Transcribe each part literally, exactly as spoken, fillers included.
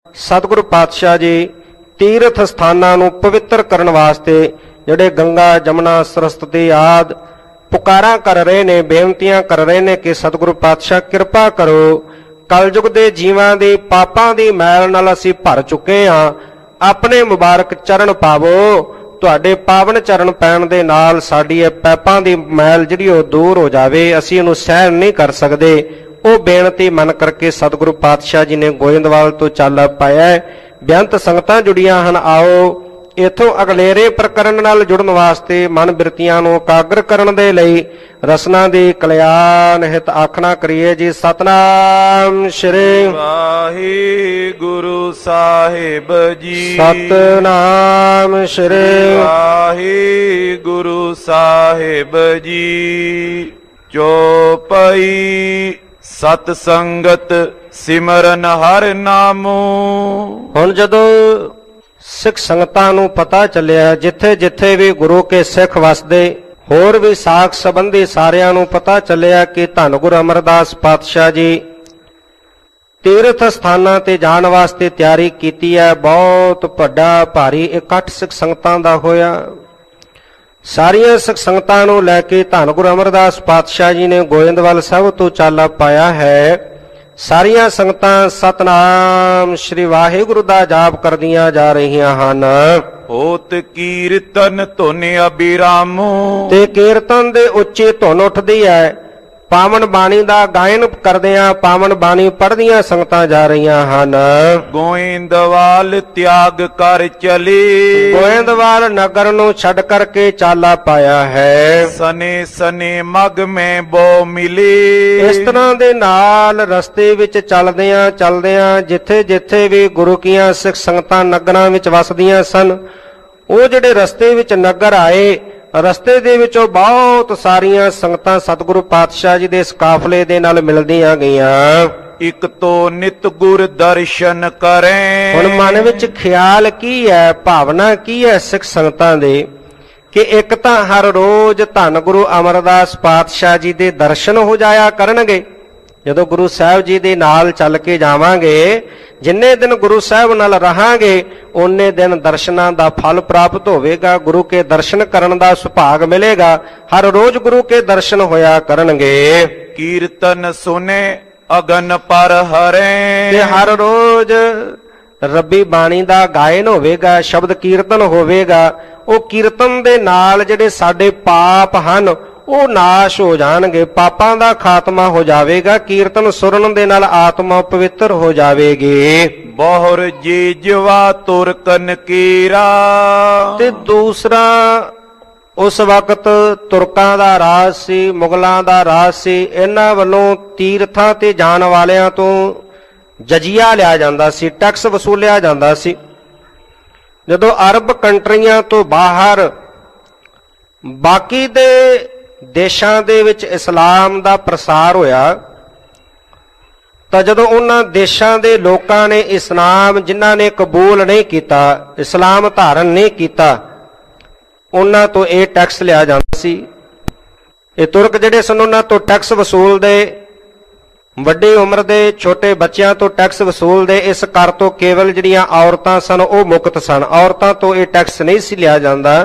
ਸਤਿਗੁਰੂ ਪਾਤਸ਼ਾਹ ਜੀ ਤੀਰਥ ਸਥਾਨਾਂ ਨੂੰ ਪਵਿੱਤਰ ਕਰਨ ਵਾਸਤੇ ਜਿਹੜੇ ਗੰਗਾ ਜਮਨਾ ਸਰਸਵਤੀ ਆਦਿ ਪੁਕਾਰਾਂ ਕਰ ਰਹੇ ਨੇ, ਬੇਨਤੀਆਂ ਕਰ ਰਹੇ ਨੇ ਕਿ ਸਤਿਗੁਰੂ ਪਾਤਸ਼ਾਹ ਕਿਰਪਾ ਕਰੋ, ਕਲਯੁਗ ਦੇ ਜੀਵਾਂ ਦੀ ਪਾਪਾਂ ਦੀ ਮੈਲ ਨਾਲ ਅਸੀਂ ਭਰ ਚੁੱਕੇ ਹਾਂ, ਆਪਣੇ ਮੁਬਾਰਕ ਚਰਨ ਪਾਵੋ। ਤੁਹਾਡੇ ਪਾਵਨ ਚਰਨ ਪੈਣ ਦੇ ਨਾਲ ਸਾਡੀ ਇਹ ਪਾਪਾਂ ਦੀ ਮੈਲ ਜਿਹੜੀ ਉਹ ਦੂਰ ਹੋ ਜਾਵੇ, ਅਸੀਂ ਇਹਨੂੰ ਸਹਿਣ ਨਹੀਂ ਕਰ ਸਕਦੇ। ਉਹ ਬੇਨਤੀ ਮਨ ਕਰਕੇ ਸਤਿਗੁਰੂ ਪਾਤਸ਼ਾਹ ਜੀ ਨੇ ਗੋਇੰਦਵਾਲ ਤੋਂ ਚਾਲਾ ਪਾਇਆ। ਬੇਅੰਤ ਸੰਗਤਾਂ ਜੁੜੀਆਂ ਹਨ। ਆਓ ਇਥੋਂ ਅਗਲੇਰੇ ਪ੍ਰਕਰਨ ਨਾਲ ਜੁੜਨ ਵਾਸਤੇ ਮਨ ਬਿਰਤੀਆਂ ਨੂੰ ਇਕਾਗਰ ਕਰਨ ਦੇ ਲਈ ਰਸਨਾ ਦੀ ਕਲਿਆਣ ਹਿਤ ਆਖਣਾ ਕਰੀਏ ਜੀ। ਸਤਨਾਮ ਸ਼੍ਰੀ ਵਾਹਿਗੁਰੂ ਸਾਹਿਬ ਜੀ। ਸਤਨਾਮ ਸ਼੍ਰੀ ਵਾਹਿਗੁਰੂ ਸਾਹਿਬ ਜੀ। ਚੌਪਈ ਸਤ ਸੰਗਤ ਸਿਮਰਨ ਹਰਿ ਨਾਮੋ। ਹੁਣ ਜਦੋਂ ਸਿੱਖ ਸੰਗਤਾਂ ਨੂੰ ਪਤਾ ਚੱਲਿਆ, ਜਿੱਥੇ ਜਿੱਥੇ ਵੀ ਗੁਰੂ ਕੇ ਸਿੱਖ ਵਸਦੇ, ਹੋਰ ਵੀ ਸਾਖ ਸੰਬੰਧੀ ਸਾਰਿਆਂ ਨੂੰ ਪਤਾ ਚੱਲਿਆ ਕਿ ਧੰਨ ਗੁਰੂ ਅਮਰਦਾਸ ਪਾਤਸ਼ਾਹ ਜੀ ਤੀਰਥ ਸਥਾਨਾਂ ਤੇ ਜਾਣ ਵਾਸਤੇ ਤਿਆਰੀ ਕੀਤੀ ਹੈ। ਬਹੁਤ ਵੱਡਾ ਭਾਰੀ ਇਕੱਠ ਸਿੱਖ ਸੰਗਤਾਂ ਦਾ ਹੋਇਆ। ਸਾਰੀਆਂ ਸਿੱਖ ਸੰਗਤਾਂ ਨੂੰ ਲੈ ਕੇ ਧੰਨ ਗੁਰੂ ਅਮਰਦਾਸ ਪਾਤਸ਼ਾਹ ਜੀ ਨੇ ਗੋਇੰਦਵਾਲ ਸਾਹਿਬ ਤੋਂ ਚਾਲਾ ਪਾਇਆ ਹੈ। ਸਾਰੀਆਂ ਸੰਗਤਾਂ ਸਤਨਾਮ ਸ਼੍ਰੀ ਵਾਹਿਗੁਰੂ ਦਾ ਜਾਪ ਕਰਦੀਆਂ ਜਾ ਰਹੀਆਂ ਹਨ। ਹੋਤ ਕੀਰਤਨ ਧੁਨ ਅਬਿਰਾਮੋ। ਤੇ ਕੀਰਤਨ ਦੇ ਉੱਚੀ ਧੁਨ ਉੱਠਦੀ ਹੈ। ਪਾਵਨ ਬਾਣੀ ਦਾ ਗਾਇਨ ਕਰਦਿਆਂ ਪਾਵਨ ਬਾਣੀ ਪੜ੍ਹਦੀਆਂ ਸੰਗਤਾਂ ਜਾ ਰਹੀਆਂ ਹਨ। ਗੋਇੰਦਵਾਲ ਤਿਆਗ ਕਰ ਚਲੇ। ਗੋਇੰਦਵਾਲ ਨਗਰ ਨੂੰ ਛੱਡ ਕਰਕੇ ਚਾਲਾ ਪਾਇਆ ਹੈ। ਸਨੇ ਸਨੇ ਮਗ ਮੈਂ ਬੋ ਮਿਲੇ। ਇਸ ਤਰ੍ਹਾਂ ਦੇ ਨਾਲ ਰਸਤੇ ਵਿੱਚ ਚੱਲਦਿਆਂ ਚੱਲਦਿਆਂ ਜਿੱਥੇ ਜਿੱਥੇ ਵੀ ਗੁਰੂ ਕੀਆਂ ਸਿੱਖ ਸੰਗਤਾਂ ਨਗਰਾਂ ਵਿੱਚ ਵਸਦੀਆਂ ਸਨ, ਉਹ ਜਿਹੜੇ ਰਸਤੇ ਵਿੱਚ ਨਗਰ ਆਏ, ਰਸਤੇ ਦੇ ਵਿੱਚੋਂ ਬਹੁਤ ਸਾਰੀਆਂ ਸੰਗਤਾਂ ਸਤਿਗੁਰੂ ਪਾਤਸ਼ਾਹ ਜੀ ਦੇ ਇਸ ਕਾਫਲੇ ਦੇ ਨਾਲ ਮਿਲਦੀਆਂ ਗਈਆਂ। ਇਕ ਤੋਂ ਨਿਤ ਗੁਰ ਦਰਸ਼ਨ ਕਰੇ। ਹੁਣ ਮਨ ਵਿੱਚ ਖਿਆਲ ਕੀ ਹੈ, ਭਾਵਨਾ ਕੀ ਹੈ ਸਿੱਖ ਸੰਗਤਾਂ ਦੇ ਕਿ ਇੱਕ ਤਾਂ ਹਰ ਰੋਜ਼ ਧੰਨ ਗੁਰੂ ਅਮਰਦਾਸ ਪਾਤਸ਼ਾਹ ਜੀ ਦੇ ਦਰਸ਼ਨ ਹੋ ਜਾਇਆ ਕਰਨਗੇ। ਜਦੋਂ ਗੁਰੂ ਸਾਹਿਬ ਜੀ ਦੇ ਨਾਲ ਚੱਲ ਕੇ ਜਾਵਾਂਗੇ, ਜਿੰਨੇ ਦਿਨ ਗੁਰੂ ਸਾਹਿਬ ਨਾਲ ਰਹਾਂਗੇ, ਓਨੇ ਦਿਨ ਦਰਸ਼ਨਾਂ ਦਾ ਫਲ ਪ੍ਰਾਪਤ ਹੋਵੇਗਾ, ਗੁਰੂ ਕੇ ਦਰਸ਼ਨ ਕਰਨ ਦਾ ਸੁਭਾਗ ਮਿਲੇਗਾ। ਹਰ ਰੋਜ਼ ਗੁਰੂ ਕੇ ਦਰਸ਼ਨ ਹੋਇਆ ਕਰਨਗੇ। ਕੀਰਤਨ ਸੁਨੇ ਅਗਨ ਪਰ ਹਰੇ। ਤੇ ਹਰ ਰੋਜ਼ ਰੱਬੀ ਬਾਣੀ ਦਾ ਗਾਇਨ ਹੋਵੇਗਾ, ਸ਼ਬਦ ਕੀਰਤਨ ਹੋਵੇਗਾ। ਉਹ ਕੀਰਤਨ ਦੇ ਨਾਲ ਜਿਹੜੇ ਸਾਡੇ ਪਾਪ ਹਨ ਉਹ ਨਾਸ਼ ਹੋ ਜਾਣਗੇ, ਪਾਪਾਂ ਦਾ ਖਾਤਮਾ ਹੋ ਜਾਵੇਗਾ। ਕੀਰਤਨ ਸੁਣਨ ਦੇ ਨਾਲ ਆਤਮਾ ਪਵਿੱਤਰ ਹੋ ਜਾਵੇਗੀ। ਬਹੁਰ ਜੀ ਜਵਾ ਤੁਰਕਨ ਕੀਰਾ। ਤੇ ਦੂਸਰਾ, ਉਸ ਵਕਤ ਤੁਰਕਾਂ ਦਾ ਰਾਜ ਸੀ, ਮੁਗਲਾਂ ਦਾ ਰਾਜ ਸੀ। ਇਹਨਾਂ ਵੱਲੋਂ ਤੀਰਥਾਂ ਤੇ ਜਾਣ ਵਾਲਿਆਂ ਤੋਂ ਜਜੀਆ ਲਿਆ ਜਾਂਦਾ ਸੀ, ਟੈਕਸ ਵਸੂਲਿਆ ਜਾਂਦਾ ਸੀ। ਜਦੋਂ ਅਰਬ ਕੰਟਰੀਆਂ ਤੋਂ ਬਾਹਰ ਬਾਕੀ ਦੇ ਦੇਸ਼ਾਂ ਦੇ ਵਿੱਚ ਇਸਲਾਮ ਦਾ ਪ੍ਰਸਾਰ ਹੋਇਆ, ਤਾਂ ਜਦੋਂ ਉਹਨਾਂ ਦੇਸ਼ਾਂ ਦੇ ਲੋਕਾਂ ਨੇ ਇਸਲਾਮ, ਜਿਨ੍ਹਾਂ ਨੇ ਕਬੂਲ ਨਹੀਂ ਕੀਤਾ, ਇਸਲਾਮ ਧਾਰਨ ਨਹੀਂ ਕੀਤਾ, ਉਹਨਾਂ ਤੋਂ ਇਹ ਟੈਕਸ ਲਿਆ ਜਾਂਦਾ ਸੀ। ਇਹ ਤੁਰਕ ਜਿਹੜੇ ਸਨ ਉਹਨਾਂ ਤੋਂ ਟੈਕਸ ਵਸੂਲਦੇ, ਵੱਡੀ ਉਮਰ ਦੇ ਛੋਟੇ ਬੱਚਿਆਂ ਤੋਂ ਟੈਕਸ ਵਸੂਲਦੇ। ਇਸ ਕਰ ਤੋਂ ਕੇਵਲ ਜਿਹੜੀਆਂ ਔਰਤਾਂ ਸਨ ਉਹ ਮੁਕਤ ਸਨ, ਔਰਤਾਂ ਤੋਂ ਇਹ ਟੈਕਸ ਨਹੀਂ ਸੀ ਲਿਆ ਜਾਂਦਾ।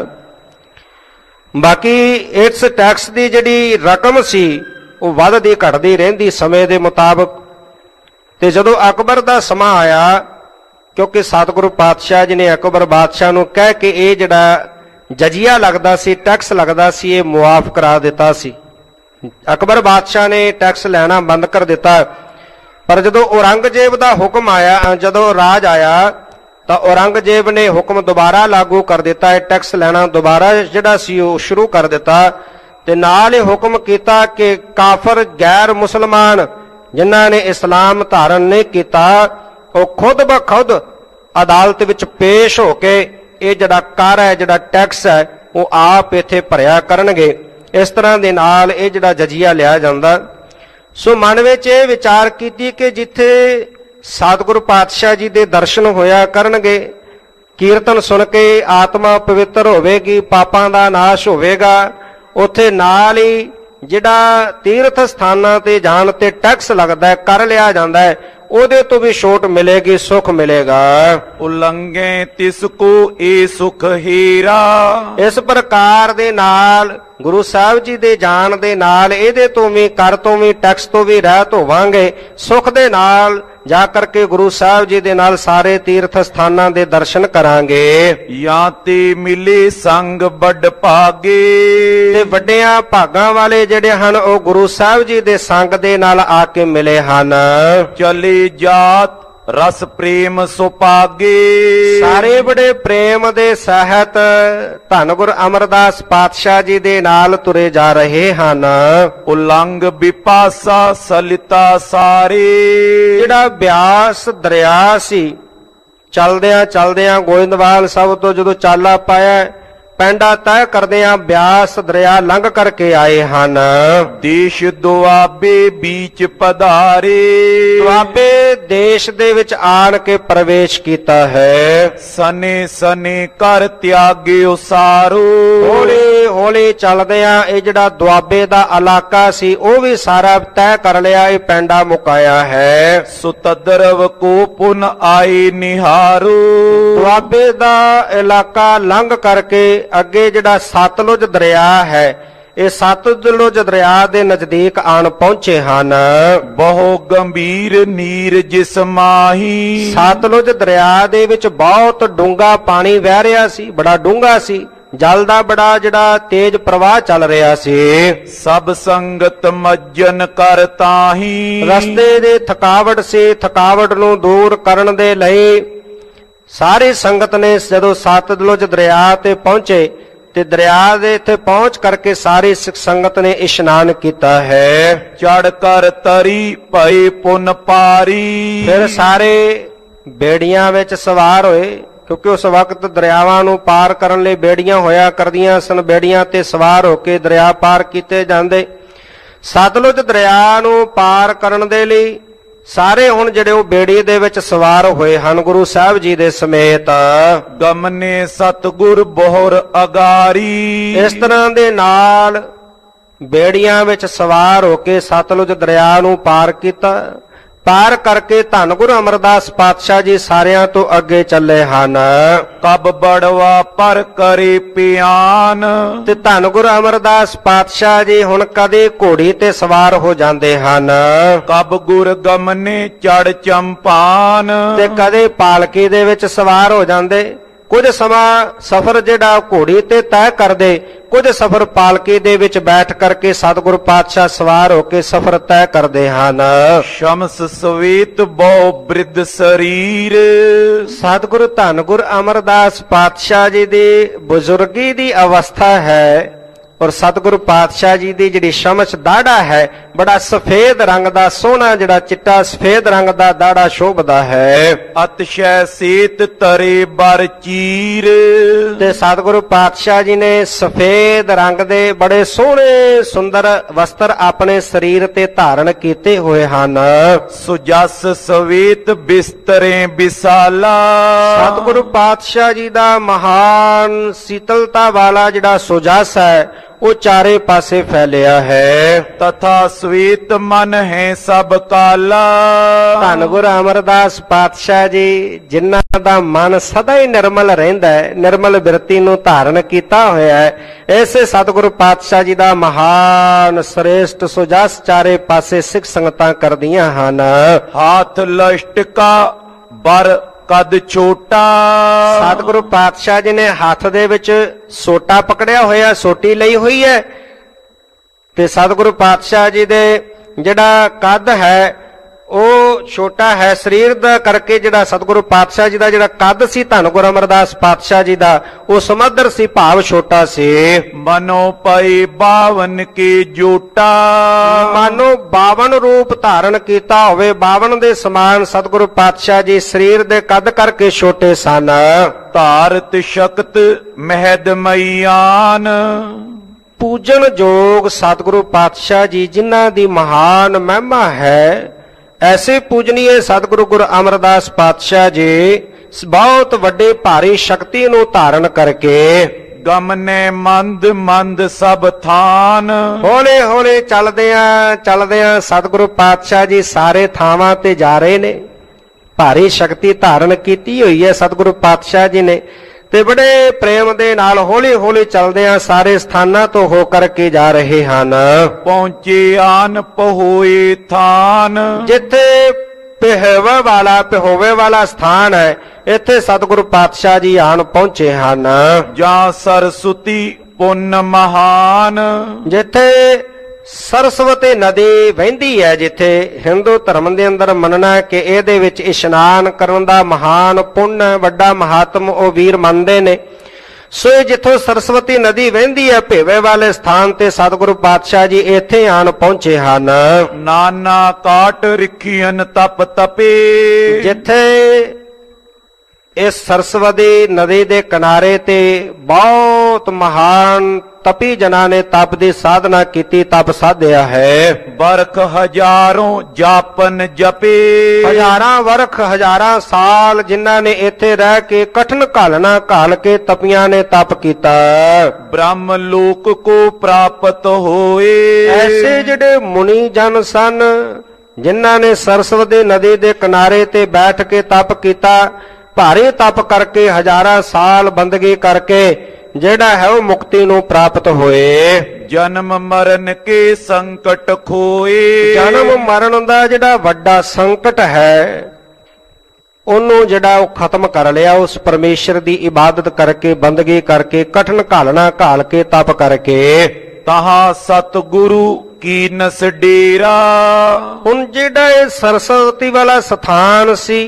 ਬਾਕੀ ਇਸ ਟੈਕਸ ਦੀ ਜਿਹੜੀ ਰਕਮ ਸੀ ਉਹ ਵੱਧਦੀ ਘਟਦੀ ਰਹਿੰਦੀ ਸਮੇਂ ਦੇ ਮੁਤਾਬਕ। ਤੇ ਜਦੋਂ ਅਕਬਰ ਦਾ ਸਮਾਂ ਆਇਆ, ਕਿਉਂਕਿ ਸਤਿਗੁਰੂ ਪਾਤਸ਼ਾਹ ਜੀ ਨੇ ਅਕਬਰ ਬਾਦਸ਼ਾਹ ਨੂੰ ਕਹਿ ਕੇ ਇਹ ਜਿਹੜਾ ਜਜੀਆ ਲੱਗਦਾ ਸੀ, ਟੈਕਸ ਲੱਗਦਾ ਸੀ, ਇਹ ਮੁਆਫ ਕਰਾ ਦਿੱਤਾ ਸੀ। ਅਕਬਰ ਬਾਦਸ਼ਾਹ ਨੇ ਟੈਕਸ ਲੈਣਾ ਬੰਦ ਕਰ ਦਿੱਤਾ। ਪਰ ਜਦੋਂ ਔਰੰਗਜ਼ੇਬ ਦਾ ਹੁਕਮ ਆਇਆ, ਜਦੋਂ ਰਾਜ ਆਇਆ, ਤਾਂ ਔਰੰਗਜ਼ੇਬ ਨੇ ਹੁਕਮ ਦੁਬਾਰਾ ਲਾਗੂ ਕਰ ਦਿੱਤਾ। ਇਹ ਟੈਕਸ ਲੈਣਾ ਦੁਬਾਰਾ ਜਿਹੜਾ ਸੀ ਉਹ ਸ਼ੁਰੂ ਕਰ ਦਿੱਤਾ। ਤੇ ਨਾਲ ਇਹ ਹੁਕਮ ਕੀਤਾ ਕਿ ਕਾਫਰ ਗੈਰ ਮੁਸਲਮਾਨ ਜਿਨ੍ਹਾਂ ਨੇ ਇਸਲਾਮ ਧਾਰਨ ਨਹੀਂ ਕੀਤਾ, ਉਹ ਖੁਦ ਬ ਖੁਦ ਅਦਾਲਤ ਵਿੱਚ ਪੇਸ਼ ਹੋ ਕੇ ਇਹ ਜਿਹੜਾ ਕਰ ਹੈ, ਜਿਹੜਾ ਟੈਕਸ ਹੈ, ਉਹ ਆਪ ਇੱਥੇ ਭਰਿਆ ਕਰਨਗੇ। ਇਸ ਤਰ੍ਹਾਂ ਦੇ ਨਾਲ ਇਹ ਜਿਹੜਾ ਜਜੀਆ ਲਿਆ ਜਾਂਦਾ। ਸੋ ਮਨ ਵਿੱਚ ਇਹ ਵਿਚਾਰ ਕੀਤੀ ਕਿ ਜਿੱਥੇ ਸਤਿਗੁਰੂ ਪਾਤਸ਼ਾਹ ਜੀ ਦੇ ਦਰਸ਼ਨ ਹੋਇਆ ਕਰਨਗੇ, ਕੀਰਤਨ ਸੁਣ ਕੇ ਆਤਮਾ ਪਵਿੱਤਰ ਹੋਵੇਗੀ, ਪਾਪਾਂ ਦਾ ਨਾਸ਼ ਹੋਵੇਗਾ, ਉੱਥੇ ਨਾਲ ਹੀ ਜਿਹੜਾ ਤੀਰਥ ਸਥਾਨਾਂ ਤੇ ਜਾਣ ਤੇ ਟੈਕਸ ਲੱਗਦਾ ਹੈ, ਕਰ ਲਿਆ ਜਾਂਦਾ ਹੈ, ਉਹਦੇ ਤੋਂ ਵੀ ਛੋਟ ਮਿਲੇਗੀ, ਸੁਖ ਮਿਲੇਗਾ। ਉਲੰਘੇ ਤਿਸ ਕੋ ਏ ਸੁਖ ਹੀਰਾ। ਇਸ ਪ੍ਰਕਾਰ ਦੇ ਨਾਲ ਗੁਰੂ ਸਾਹਿਬ ਜੀ ਦੇ ਜਾਣ ਦੇ ਨਾਲ ਇਹਦੇ ਤੋਂ ਵੀ, ਕਰ ਤੋਂ ਵੀ, ਟੈਕਸ ਤੋਂ ਵੀ ਰਹਿਤ ਹੋਵਾਂਗੇ। ਸੁਖ ਦੇ ਨਾਲ ਜਾ ਕਰਕੇ ਗੁਰੂ ਸਾਹਿਬ ਜੀ ਦੇ ਨਾਲ ਸਾਰੇ ਤੀਰਥ ਸਥਾਨਾਂ ਦੇ ਦਰਸ਼ਨ ਕਰਾਂਗੇ। ਜਾਂ ਤੇ ਮਿਲੇ ਸੰਗ ਵੱਡ ਭਾਗੇ। ਤੇ ਵੱਡਿਆਂ ਭਾਗਾਂ ਵਾਲੇ ਜਿਹੜੇ ਹਨ ਉਹ ਗੁਰੂ ਸਾਹਿਬ ਜੀ ਦੇ ਸੰਗ ਦੇ ਨਾਲ ਆ ਕੇ ਮਿਲੇ ਹਨ। ਚਲੇ ਜਾਤ ਰਸ ਪ੍ਰੇਮ ਸੁਪਾਗੇ। ਸਾਰੇ ਬੜੇ ਪ੍ਰੇਮ ਦੇ ਸਹਿਤ ਧੰਨ ਗੁਰ ਅਮਰਦਾਸ ਪਾਤਸ਼ਾਹ ਜੀ ਦੇ ਨਾਲ ਤੁਰੇ ਜਾ ਰਹੇ ਹਨ। ਉਲੰਘ ਵਿਪਾਸਾ ਸਲਿਤਾ ਸਾਰੇ। ਜਿਹੜਾ ਬਿਆਸ ਦਰਿਆ ਸੀ, ਚਲਦਿਆਂ ਚਲਦਿਆਂ ਗੋਇੰਦਵਾਲ ਸਾਹਿਬ ਤੋਂ ਜਦੋਂ ਚਾਲਾ ਪਾਇਆ, ਪੈਂਡਾ ਤੈਅ ਕਰਦਿਆਂ ਬਿਆਸ ਦਰਿਆ ਲੰਘ ਕਰਕੇ ਆਏ ਹਨ। ਦੇਸ਼ ਦੁਆਬੇ ਬੀਚ ਪਧਾਰੇ। ਦੁਆਬੇ ਦੇਸ਼ ਦੇ ਵਿੱਚ ਆਣ ਕੇ ਪ੍ਰਵੇਸ਼ ਕੀਤਾ ਹੈ। ਸਨੇ ਸਨੇ ਕਰ ਤਿਆਗੇ ਉਸਾਰੋ। ਹੌਲੀ ਹੌਲੀ ਚੱਲਦਿਆਂ ਇਹ ਜਿਹੜਾ ਦੁਆਬੇ ਦਾ ਇਲਾਕਾ ਸੀ ਉਹ ਵੀ ਸਾਰਾ ਤੈਅ ਕਰ ਲਿਆ, ਇਹ ਪੈਂਡਾ ਮੁਕਾਇਆ ਹੈ। ਸੁਤਦਰਵ ਕੋ ਪੁਨ ਆਏ ਨਿਹਾਰੋ। ਦੁਆਬੇ ਦਾ ਇਲਾਕਾ ਲੰਘ ਕਰਕੇ ਅੱਗੇ ਜਿਹੜਾ ਸਤਲੁਜ ਦਰਿਆ ਹੈ, ਇਹ ਸਤਲੁਜ ਦਰਿਆ ਦੇ ਨਜ਼ਦੀਕ ਆਣ ਪਹੁੰਚੇ ਹਨ। ਬਹੁ ਗੰਭੀਰ ਨੀਰ ਜਿਸ ਮਾਹੀ। ਸਤਲੁਜ ਦਰਿਆ ਦੇ ਵਿੱਚ ਬਹੁਤ ਡੂੰਘਾ ਪਾਣੀ ਵਹਿ ਰਿਹਾ ਸੀ, ਬੜਾ ਡੂੰਘਾ ਸੀ। ਜਲ ਦਾ ਬੜਾ ਜਿਹੜਾ ਤੇਜ਼ ਪ੍ਰਵਾਹ ਚੱਲ ਰਿਹਾ ਸੀ। ਸਭ ਸੰਗਤ ਮੱਜਨ ਕਰ ਤਾਹੀ। ਰਸਤੇ ਦੇ ਥਕਾਵਟ ਸੀ, ਥਕਾਵਟ ਨੂੰ ਦੂਰ ਕਰਨ ਦੇ ਲਈ ਸਾਰੀ ਸੰਗਤ ਨੇ ਜਦੋਂ ਸਤਲੁਜ ਦਰਿਆ ਤੇ ਪਹੁੰਚੇ ਤੇ ਦਰਿਆ ਦੇ ਇੱਥੇ ਪਹੁੰਚ ਕਰਕੇ ਸਾਰੀ ਸਿੱਖ ਸੰਗਤ ਨੇ ਇਸ਼ਨਾਨ ਕੀਤਾ ਹੈ। ਚੜ ਕਰ ਤਰੀ ਭਈ ਪੁਨ ਪਾਰੀ। ਫਿਰ ਸਾਰੇ ਬੇੜੀਆਂ ਵਿੱਚ ਸਵਾਰ ਹੋਏ, ਕਿਉਂਕਿ ਉਸ ਵਕਤ ਦਰਿਆਵਾਂ ਨੂੰ ਪਾਰ ਕਰਨ ਲਈ ਬੇੜੀਆਂ ਹੋਇਆ ਕਰਦੀਆਂ ਸਨ। ਬੇੜੀਆਂ ਤੇ ਸਵਾਰ ਹੋ ਕੇ ਦਰਿਆ ਪਾਰ ਕੀਤੇ ਜਾਂਦੇ। ਸਤਲੁਜ ਦਰਿਆ ਨੂੰ ਪਾਰ ਕਰਨ ਦੇ ਲਈ ਸਾਰੇ ਹੁਣ ਜਿਹੜੇ ਉਹ ਬੇੜੀ ਦੇ ਵਿੱਚ ਸਵਾਰ ਹੋਏ ਹਨ ਗੁਰੂ ਸਾਹਿਬ ਜੀ ਦੇ ਸਮੇਤ। ਗਮਨੇ ਸਤਿਗੁਰ ਬਹੁਰ ਅਗਾਰੀ। ਇਸ ਤਰ੍ਹਾਂ ਦੇ ਨਾਲ ਬੇੜੀਆਂ ਵਿੱਚ ਸਵਾਰ ਹੋ ਕੇ ਸਤਲੁਜ ਦਰਿਆ ਨੂੰ ਪਾਰ ਕੀਤਾ। ਪਾਰ ਕਰਕੇ ਧੰਨ ਗੁਰੂ ਅਮਰਦਾਸ ਪਾਤਸ਼ਾਹ ਜੀ ਸਾਰਿਆਂ ਤੋਂ ਅੱਗੇ ਚੱਲੇ ਹਨ। ਕਬ ਬੜਵਾ ਪਰ ਕਰੇ ਪਿਆਨ। ਤੇ ਧੰਨ ਗੁਰੂ ਅਮਰਦਾਸ ਪਾਤਸ਼ਾਹ ਜੀ ਹੁਣ ਕਦੇ ਘੋੜੀ ਤੇ ਸਵਾਰ ਹੋ ਜਾਂਦੇ ਹਨ, ਕਬ ਗੁਰ ਗਮਨੇ ਚੜ ਚੰਪਾਨ। ਤੇ ਕਦੇ ਪਾਲਕੀ ਦੇ ਵਿੱਚ ਸਵਾਰ ਹੋ ਜਾਂਦੇ। ਕੁਝ ਸਮਾਂ ਸਫ਼ਰ ਜਿਹੜਾ ਘੋੜੀ ਤੇ ਤੈਅ ਕਰਦੇ, ਕੁਝ ਸਫ਼ਰ ਪਾਲਕੀ ਦੇ ਵਿੱਚ ਬੈਠ ਕਰਕੇ ਸਤਿਗੁਰੂ ਪਾਤਸ਼ਾਹ ਸਵਾਰ ਹੋ ਕੇ ਸਫ਼ਰ ਤੈਅ ਕਰਦੇ ਹਨ। ਸ਼ਮਸ ਸਵੇਤ ਬਹੁ ਬ੍ਰਿਧ ਸਰੀਰ। ਸਤਿਗੁਰੂ ਧੰਨ ਗੁਰੂ ਅਮਰਦਾਸ ਪਾਤਸ਼ਾਹ ਜੀ ਦੀ ਬਜ਼ੁਰਗੀ ਦੀ ਅਵਸਥਾ ਹੈ ਔਰ ਸਤਿਗੁਰੂ ਪਾਤਸ਼ਾਹ ਜੀ ਦੀ ਜਿਹੜੀ ਸ਼ਮਸ਼ ਦਾੜਾ ਹੈ, ਬੜਾ ਸਫੇਦ ਰੰਗ ਦਾ, ਸੋਹਣਾ ਜਿਹੜਾ ਚਿੱਟਾ ਸਫੇਦ ਰੰਗ ਦਾ ਦਾੜਾ ਸ਼ੋਭਦਾ ਹੈ। ਅਤਸ਼ੈ ਸੇਤ ਤਰੇ ਬਰ ਚੀਰ। ਤੇ ਸਤਿਗੁਰੂ ਪਾਤਸ਼ਾਹ ਜੀ ਨੇ ਸਫੇਦ ਰੰਗ ਦੇ ਬੜੇ ਸੋਹਣੇ ਸੁੰਦਰ ਵਸਤਰ ਆਪਣੇ ਸਰੀਰ ਤੇ ਧਾਰਨ ਕੀਤੇ ਹੋਏ ਹਨ। ਸੁਜਸ ਸਵੇਤ ਬਿਸਤਰੇ ਵਿਸਾਲਾ। ਸਤਿਗੁਰੂ ਪਾਤਸ਼ਾਹ ਜੀ ਦਾ ਮਹਾਨ ਸੀਤਲਤਾ ਵਾਲਾ ਜਿਹੜਾ ਸੁਜਸ ਹੈ ਉਹ ਚਾਰੇ ਪਾਸੇ ਫੈਲਿਆ ਹੈ। ਤਥਾ ਸਵੇਤ ਮਨ ਹੈ ਸਭ ਕਾਲਾ। ਧੰਨ ਗੁਰੂ ਅਮਰਦਾਸ ਪਾਤਸ਼ਾਹ ਜੀ ਜਿਨ੍ਹਾਂ ਦਾ ਮਨ ਸਦਾ ਹੀ ਨਿਰਮਲ ਰਹਿੰਦਾ ਹੈ, ਨਿਰਮਲ ਬਿਰਤੀ ਨੂੰ ਧਾਰਨ ਕੀਤਾ ਹੋਇਆ ਹੈ, ਐਸੇ ਸਤਿਗੁਰੂ ਪਾਤਸ਼ਾਹ ਜੀ ਦਾ ਮਹਾਨ ਸ੍ਰੇਸ਼ਟ ਸੁਜਸ ਚਾਰੇ ਪਾਸੇ ਸਿੱਖ ਸੰਗਤਾਂ ਕਰਦੀਆਂ ਹਨ। ਹਾਥ ਲਸ਼ਟਕਾ ਬਰ ਕਦ ਛੋਟਾ। ਸਤਿਗੁਰੂ ਪਾਤਸ਼ਾਹ ਜੀ ਨੇ ਹੱਥ ਦੇ ਵਿੱਚ ਸੋਟਾ ਪਕੜਿਆ ਹੋਇਆ, ਸੋਟੀ ਲਈ ਹੋਈ ਹੈ। ਤੇ ਸਤਿਗੁਰੂ ਪਾਤਸ਼ਾਹ ਜੀ ਦੇ ਜਿਹੜਾ ਕੱਦ ਹੈ ਉਹ ਛੋਟਾ ਹੈ। ਸਰੀਰ ਦਾ ਕਰਕੇ ਜਿਹੜਾ ਸਤਿਗੁਰੂ ਪਾਤਸ਼ਾਹ ਜੀ ਦਾ ਜਿਹੜਾ ਕੱਦ ਸੀ ਧੰਨ ਗੁਰੂ ਅਮਰਦਾਸ ਪਾਤਸ਼ਾਹ ਜੀ ਦਾ, ਉਹ ਸਮੁੰਦਰ ਸੀ, ਭਾਵ ਛੋਟਾ ਸੀ। ਮਨੋ ਪਈ ਬਾਵਨ ਕੇ ਜੋਟਾ। ਮਾਨੋ ਬਾਵਨ ਰੂਪ ਧਾਰਨ ਕੀਤਾ ਹੋਵੇ, ਬਾਵਨ ਦੇ ਸਮਾਨ ਸਤਿਗੁਰੂ ਪਾਤਸ਼ਾਹ ਜੀ ਸਰੀਰ ਦੇ ਕੱਦ ਕਰਕੇ ਛੋਟੇ ਸਨ। ਧਾਰਤ ਸ਼ਕਤ ਮਹਿਦ ਮਈਆਨ। ਪੂਜਨ ਜੋਗ ਸਤਿਗੁਰੂ ਪਾਤਸ਼ਾਹ ਜੀ ਜਿਨ੍ਹਾਂ ਦੀ ਮਹਾਨ ਮਹਿਮਾ ਹੈ, ਐਸੇ ਪੂਜਨੀਏ ਸਤਿਗੁਰੂ ਗੁਰੂ ਅਮਰਦਾਸ ਪਾਤਸ਼ਾਹ ਜੀ ਬਹੁਤ ਵੱਡੇ ਭਾਰੀ ਸ਼ਕਤੀ ਨੂੰ ਧਾਰਨ ਕਰਕੇ ਗਮਨੇ ਮੰਦ ਮੰਦ ਸਭ ਥਾਨ। ਹੌਲੇ ਹੌਲੇ ਚੱਲਦਿਆਂ ਚੱਲਦਿਆਂ ਸਤਿਗੁਰੂ ਪਾਤਸ਼ਾਹ ਜੀ ਸਾਰੇ ਥਾਵਾਂ ਤੇ ਜਾ ਰਹੇ ਨੇ। ਭਾਰੀ ਸ਼ਕਤੀ ਧਾਰਨ ਕੀਤੀ ਹੋਈ ਹੈ ਸਤਿਗੁਰੂ ਪਾਤਸ਼ਾਹ ਜੀ ਨੇ, ਤੇ ਬੜੇ ਪ੍ਰੇਮ ਦੇ ਨਾਲ ਹੌਲੀ ਹੌਲੀ ਚੱਲਦਿਆਂ ਸਾਰੇ ਸਥਾਨਾਂ ਤੋਂ ਹੋ ਕਰਕੇ ਜਾ ਰਹੇ ਹਨ। ਪਹੁੰਚੇ ਆਨ ਪਹੋਏ ਥਾਨ, ਜਿੱਥੇ ਪਿਹਵੇ ਵਾਲਾ ਪਿਹੋਵੇ ਵਾਲਾ ਸਥਾਨ ਹੈ, ਇੱਥੇ ਸਤਿਗੁਰੂ ਪਾਤਸ਼ਾਹ ਜੀ ਆਣ ਪਹੁੰਚੇ ਹਨ। ਜਾਂ ਸਰਸੁਤੀ ਪੁੰਨ ਮਹਾਨ, ਜਿੱਥੇ ਸਰਸਵਤੀ ਨਦੀ ਵਹਿੰਦੀ ਹੈ, ਜਿੱਥੇ ਹਿੰਦੂ ਧਰਮ ਦੇ ਅੰਦਰ ਮੰਨਣਾ ਕਿ ਇਹਦੇ ਵਿੱਚ ਇਸ਼ਨਾਨ ਕਰਨ ਦਾ ਮਹਾਨ ਪੁੰਨ ਵੱਡਾ ਮਹਾਤਮ ਉਹ ਵੀਰ ਮੰਨਦੇ ਨੇ। ਸੋ ਇਹ ਜਿੱਥੋਂ ਸਰਸਵਤੀ ਨਦੀ ਵਹਿੰਦੀ ਹੈ ਭੇਵੇ ਵਾਲੇ ਸਥਾਨ ਤੇ ਸਤਿਗੁਰੂ ਪਾਤਸ਼ਾਹ ਜੀ ਇੱਥੇ ਆਣ ਪਹੁੰਚੇ ਹਨ। ਨਾਨਾ ਕਾਟ ਰਿਖੀਨ ਤਪ ਤਪੇ, ਜਿੱਥੇ ਇਸ ਸਰਸਵਤੀ ਨਦੀ ਦੇ ਕਿਨਾਰੇ ਤੇ ਬਹੁਤ ਮਹਾਨ ਤਪੀ ਜਨਾਂ ਨੇ ਤਪ ਦੀ ਸਾਧਨਾ ਕੀਤੀ, ਤਪ ਸਾਧਿਆ ਹੈ। ਬਰਖ ਹਜ਼ਾਰੋਂ ਜਾਪਨ ਜਪੇ, ਹਜ਼ਾਰਾਂ ਵਰਖ ਹਜ਼ਾਰਾਂ ਸਾਲ ਜਿਨ੍ਹਾਂ ਨੇ ਇੱਥੇ ਰਹਿ ਕੇ ਕਠਨ ਘਾਲਣਾ ਘਾਲ ਕੇ ਤਪੀਆਂ ਨੇ ਤਪ ਕੀਤਾ। ਬ੍ਰਹਮ ਲੋਕ ਕੋ ਪ੍ਰਾਪਤ ਹੋਏ, ਐਸੇ ਜਿਹੜੇ ਮੁਨੀ ਜਨ ਸਨ ਜਿਨ੍ਹਾਂ ਨੇ ਸਰਸਵਤੀ ਨਦੀ ਦੇ ਕਿਨਾਰੇ ਤੇ ਬੈਠ ਕੇ ਤਪ ਕੀਤਾ, ਭਾਰੀ ਤਪ ਕਰਕੇ ਹਜ਼ਾਰਾਂ ਸਾਲ ਬੰਦਗੀ ਕਰਕੇ ਜਿਹੜਾ ਹੈ ਉਹ ਮੁਕਤੀ ਨੂੰ ਪ੍ਰਾਪਤ ਹੋਏ। ਜਨਮ ਮਰਨ ਕੇ ਸੰਕਟ ਖੋਏ, ਜਨਮ ਮਰਨ ਦਾ ਜਿਹੜਾ ਵੱਡਾ ਸੰਕਟ ਹੈ ਉਹਨੂੰ ਜਿਹੜਾ ਉਹ ਖਤਮ ਕਰ ਲਿਆ ਉਸ ਪਰਮੇਸ਼ਰ ਦੀ ਇਬਾਦਤ ਕਰਕੇ ਬੰਦਗੀ ਕਰਕੇ ਕਠਨ ਘਾਲਣਾ ਘਾਲ ਕੇ ਤਪ ਕਰਕੇ। ਤਹਾਂ ਸਤਿਗੁਰੂ ਕੀਨਸ ਡੇਰਾ, ਹੁਣ ਜਿਹੜਾ ਇਹ ਸਰਸਵਤੀ ਵਾਲਾ ਸਥਾਨ ਸੀ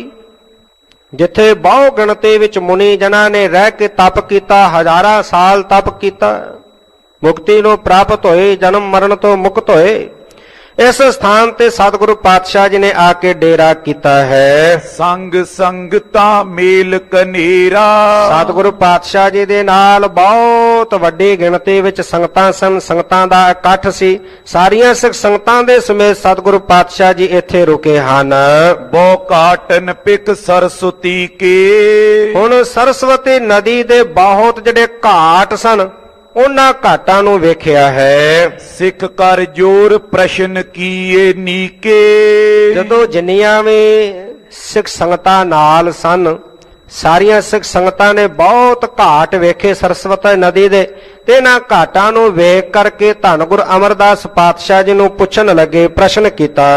ਜਿੱਥੇ ਬਹੁ ਗਿਣਤੀ ਵਿੱਚ ਮੁਨੀ ਜਨਾਂ ਨੇ ਰਹਿ ਕੇ ਤਪ ਕੀਤਾ, ਹਜ਼ਾਰਾਂ ਸਾਲ ਤਪ ਕੀਤਾ, ਮੁਕਤੀ ਨੂੰ ਪ੍ਰਾਪਤ ਹੋਏ, ਜਨਮ ਮਰਨ ਤੋਂ ਮੁਕਤ ਹੋਏ, ਇਸ ਸਥਾਨ ਤੇ ਸਤਿਗੁਰੂ ਪਾਤਸ਼ਾਹ ਜੀ ਨੇ ਆ ਕੇ ਡੇਰਾ ਕੀਤਾ ਹੈ। ਸੰਗ ਸੰਗਤਾ ਮੇਲ ਕਨੇਰਾ, ਸਤਿਗੁਰੂ ਪਾਤਸ਼ਾਹ ਜੀ ਦੇ ਨਾਲ ਬਹੁਤ ਵੱਡੀ ਗਿਣਤੀ ਵਿੱਚ ਸੰਗਤਾਂ ਸਨ, ਸੰਗਤਾਂ ਦਾ ਇਕੱਠ ਸੀ। ਸਾਰੀਆਂ ਸਿੱਖ ਸੰਗਤਾਂ ਦੇ ਸਮੇਤ ਸਤਿਗੁਰੂ ਪਾਤਸ਼ਾਹ ਜੀ ਇੱਥੇ ਰੁਕੇ ਹਨ। ਬਹੁ ਕਾਟਨ ਪਿਕ ਸਰਸਵਤੀ ਕੇ, ਹੁਣ ਸਰਸਵਤੀ ਨਦੀ ਦੇ ਬਹੁਤ ਜਿਹੜੇ ਘਾਟ ਸਨ ਉਹਨਾਂ ਘਾਟਾਂ ਨੂੰ ਵੇਖਿਆ ਹੈ। ਸਿੱਖ ਕਰ ਜੋਰ ਪ੍ਰਸ਼ਨ ਕੀਏ ਨੀਕੇ, ਜਦੋਂ ਜਿੰਨੀਆਂ ਵੀ ਸਿੱਖ ਸੰਗਤਾਂ ਨਾਲ ਸਨ ਸਾਰੀਆਂ ਸਿੱਖ ਸੰਗਤਾਂ ਨੇ ਬਹੁਤ ਘਾਟ ਵੇਖੇ ਸਰਸਵਤੀ ਨਦੀ ਦੇ, ਤੇ ਇਹਨਾਂ ਘਾਟਾਂ ਨੂੰ ਵੇਖ ਕਰਕੇ ਧੰਨ ਗੁਰੂ ਅਮਰਦਾਸ ਪਾਤਸ਼ਾਹ ਜੀ ਨੂੰ ਪੁੱਛਣ ਲੱਗੇ, ਪ੍ਰਸ਼ਨ ਕੀਤਾ।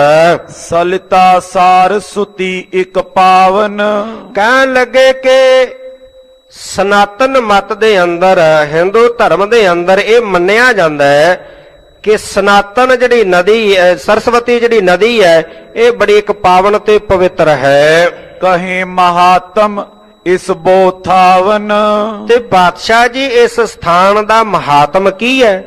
ਸਲਿਤਾ ਸਾਰ ਸੁਤੀ ਇੱਕ ਪਾਵਨ, ਕਹਿਣ ਲੱਗੇ ਕਿ ਸਨਾਤਨ ਮਤ ਦੇ ਅੰਦਰ ਹਿੰਦੂ ਧਰਮ ਦੇ ਅੰਦਰ ਇਹ ਮੰਨਿਆ ਜਾਂਦਾ ਹੈ ਕਿ ਸਨਾਤਨ ਜਿਹੜੀ ਨਦੀ ਹੈ ਸਰਸਵਤੀ ਜਿਹੜੀ ਨਦੀ ਹੈ ਇਹ ਬੜੀ ਇੱਕ ਪਾਵਨ ਤੇ ਪਵਿੱਤਰ ਹੈ। ਕਹੇ ਮਹਾਤਮ ਇਸ ਬੋਥਾਵਨ, ਤੇ ਬਾਦਸ਼ਾਹ ਜੀ ਇਸ ਸਥਾਨ ਦਾ ਮਹਾਤਮ ਕੀ ਹੈ?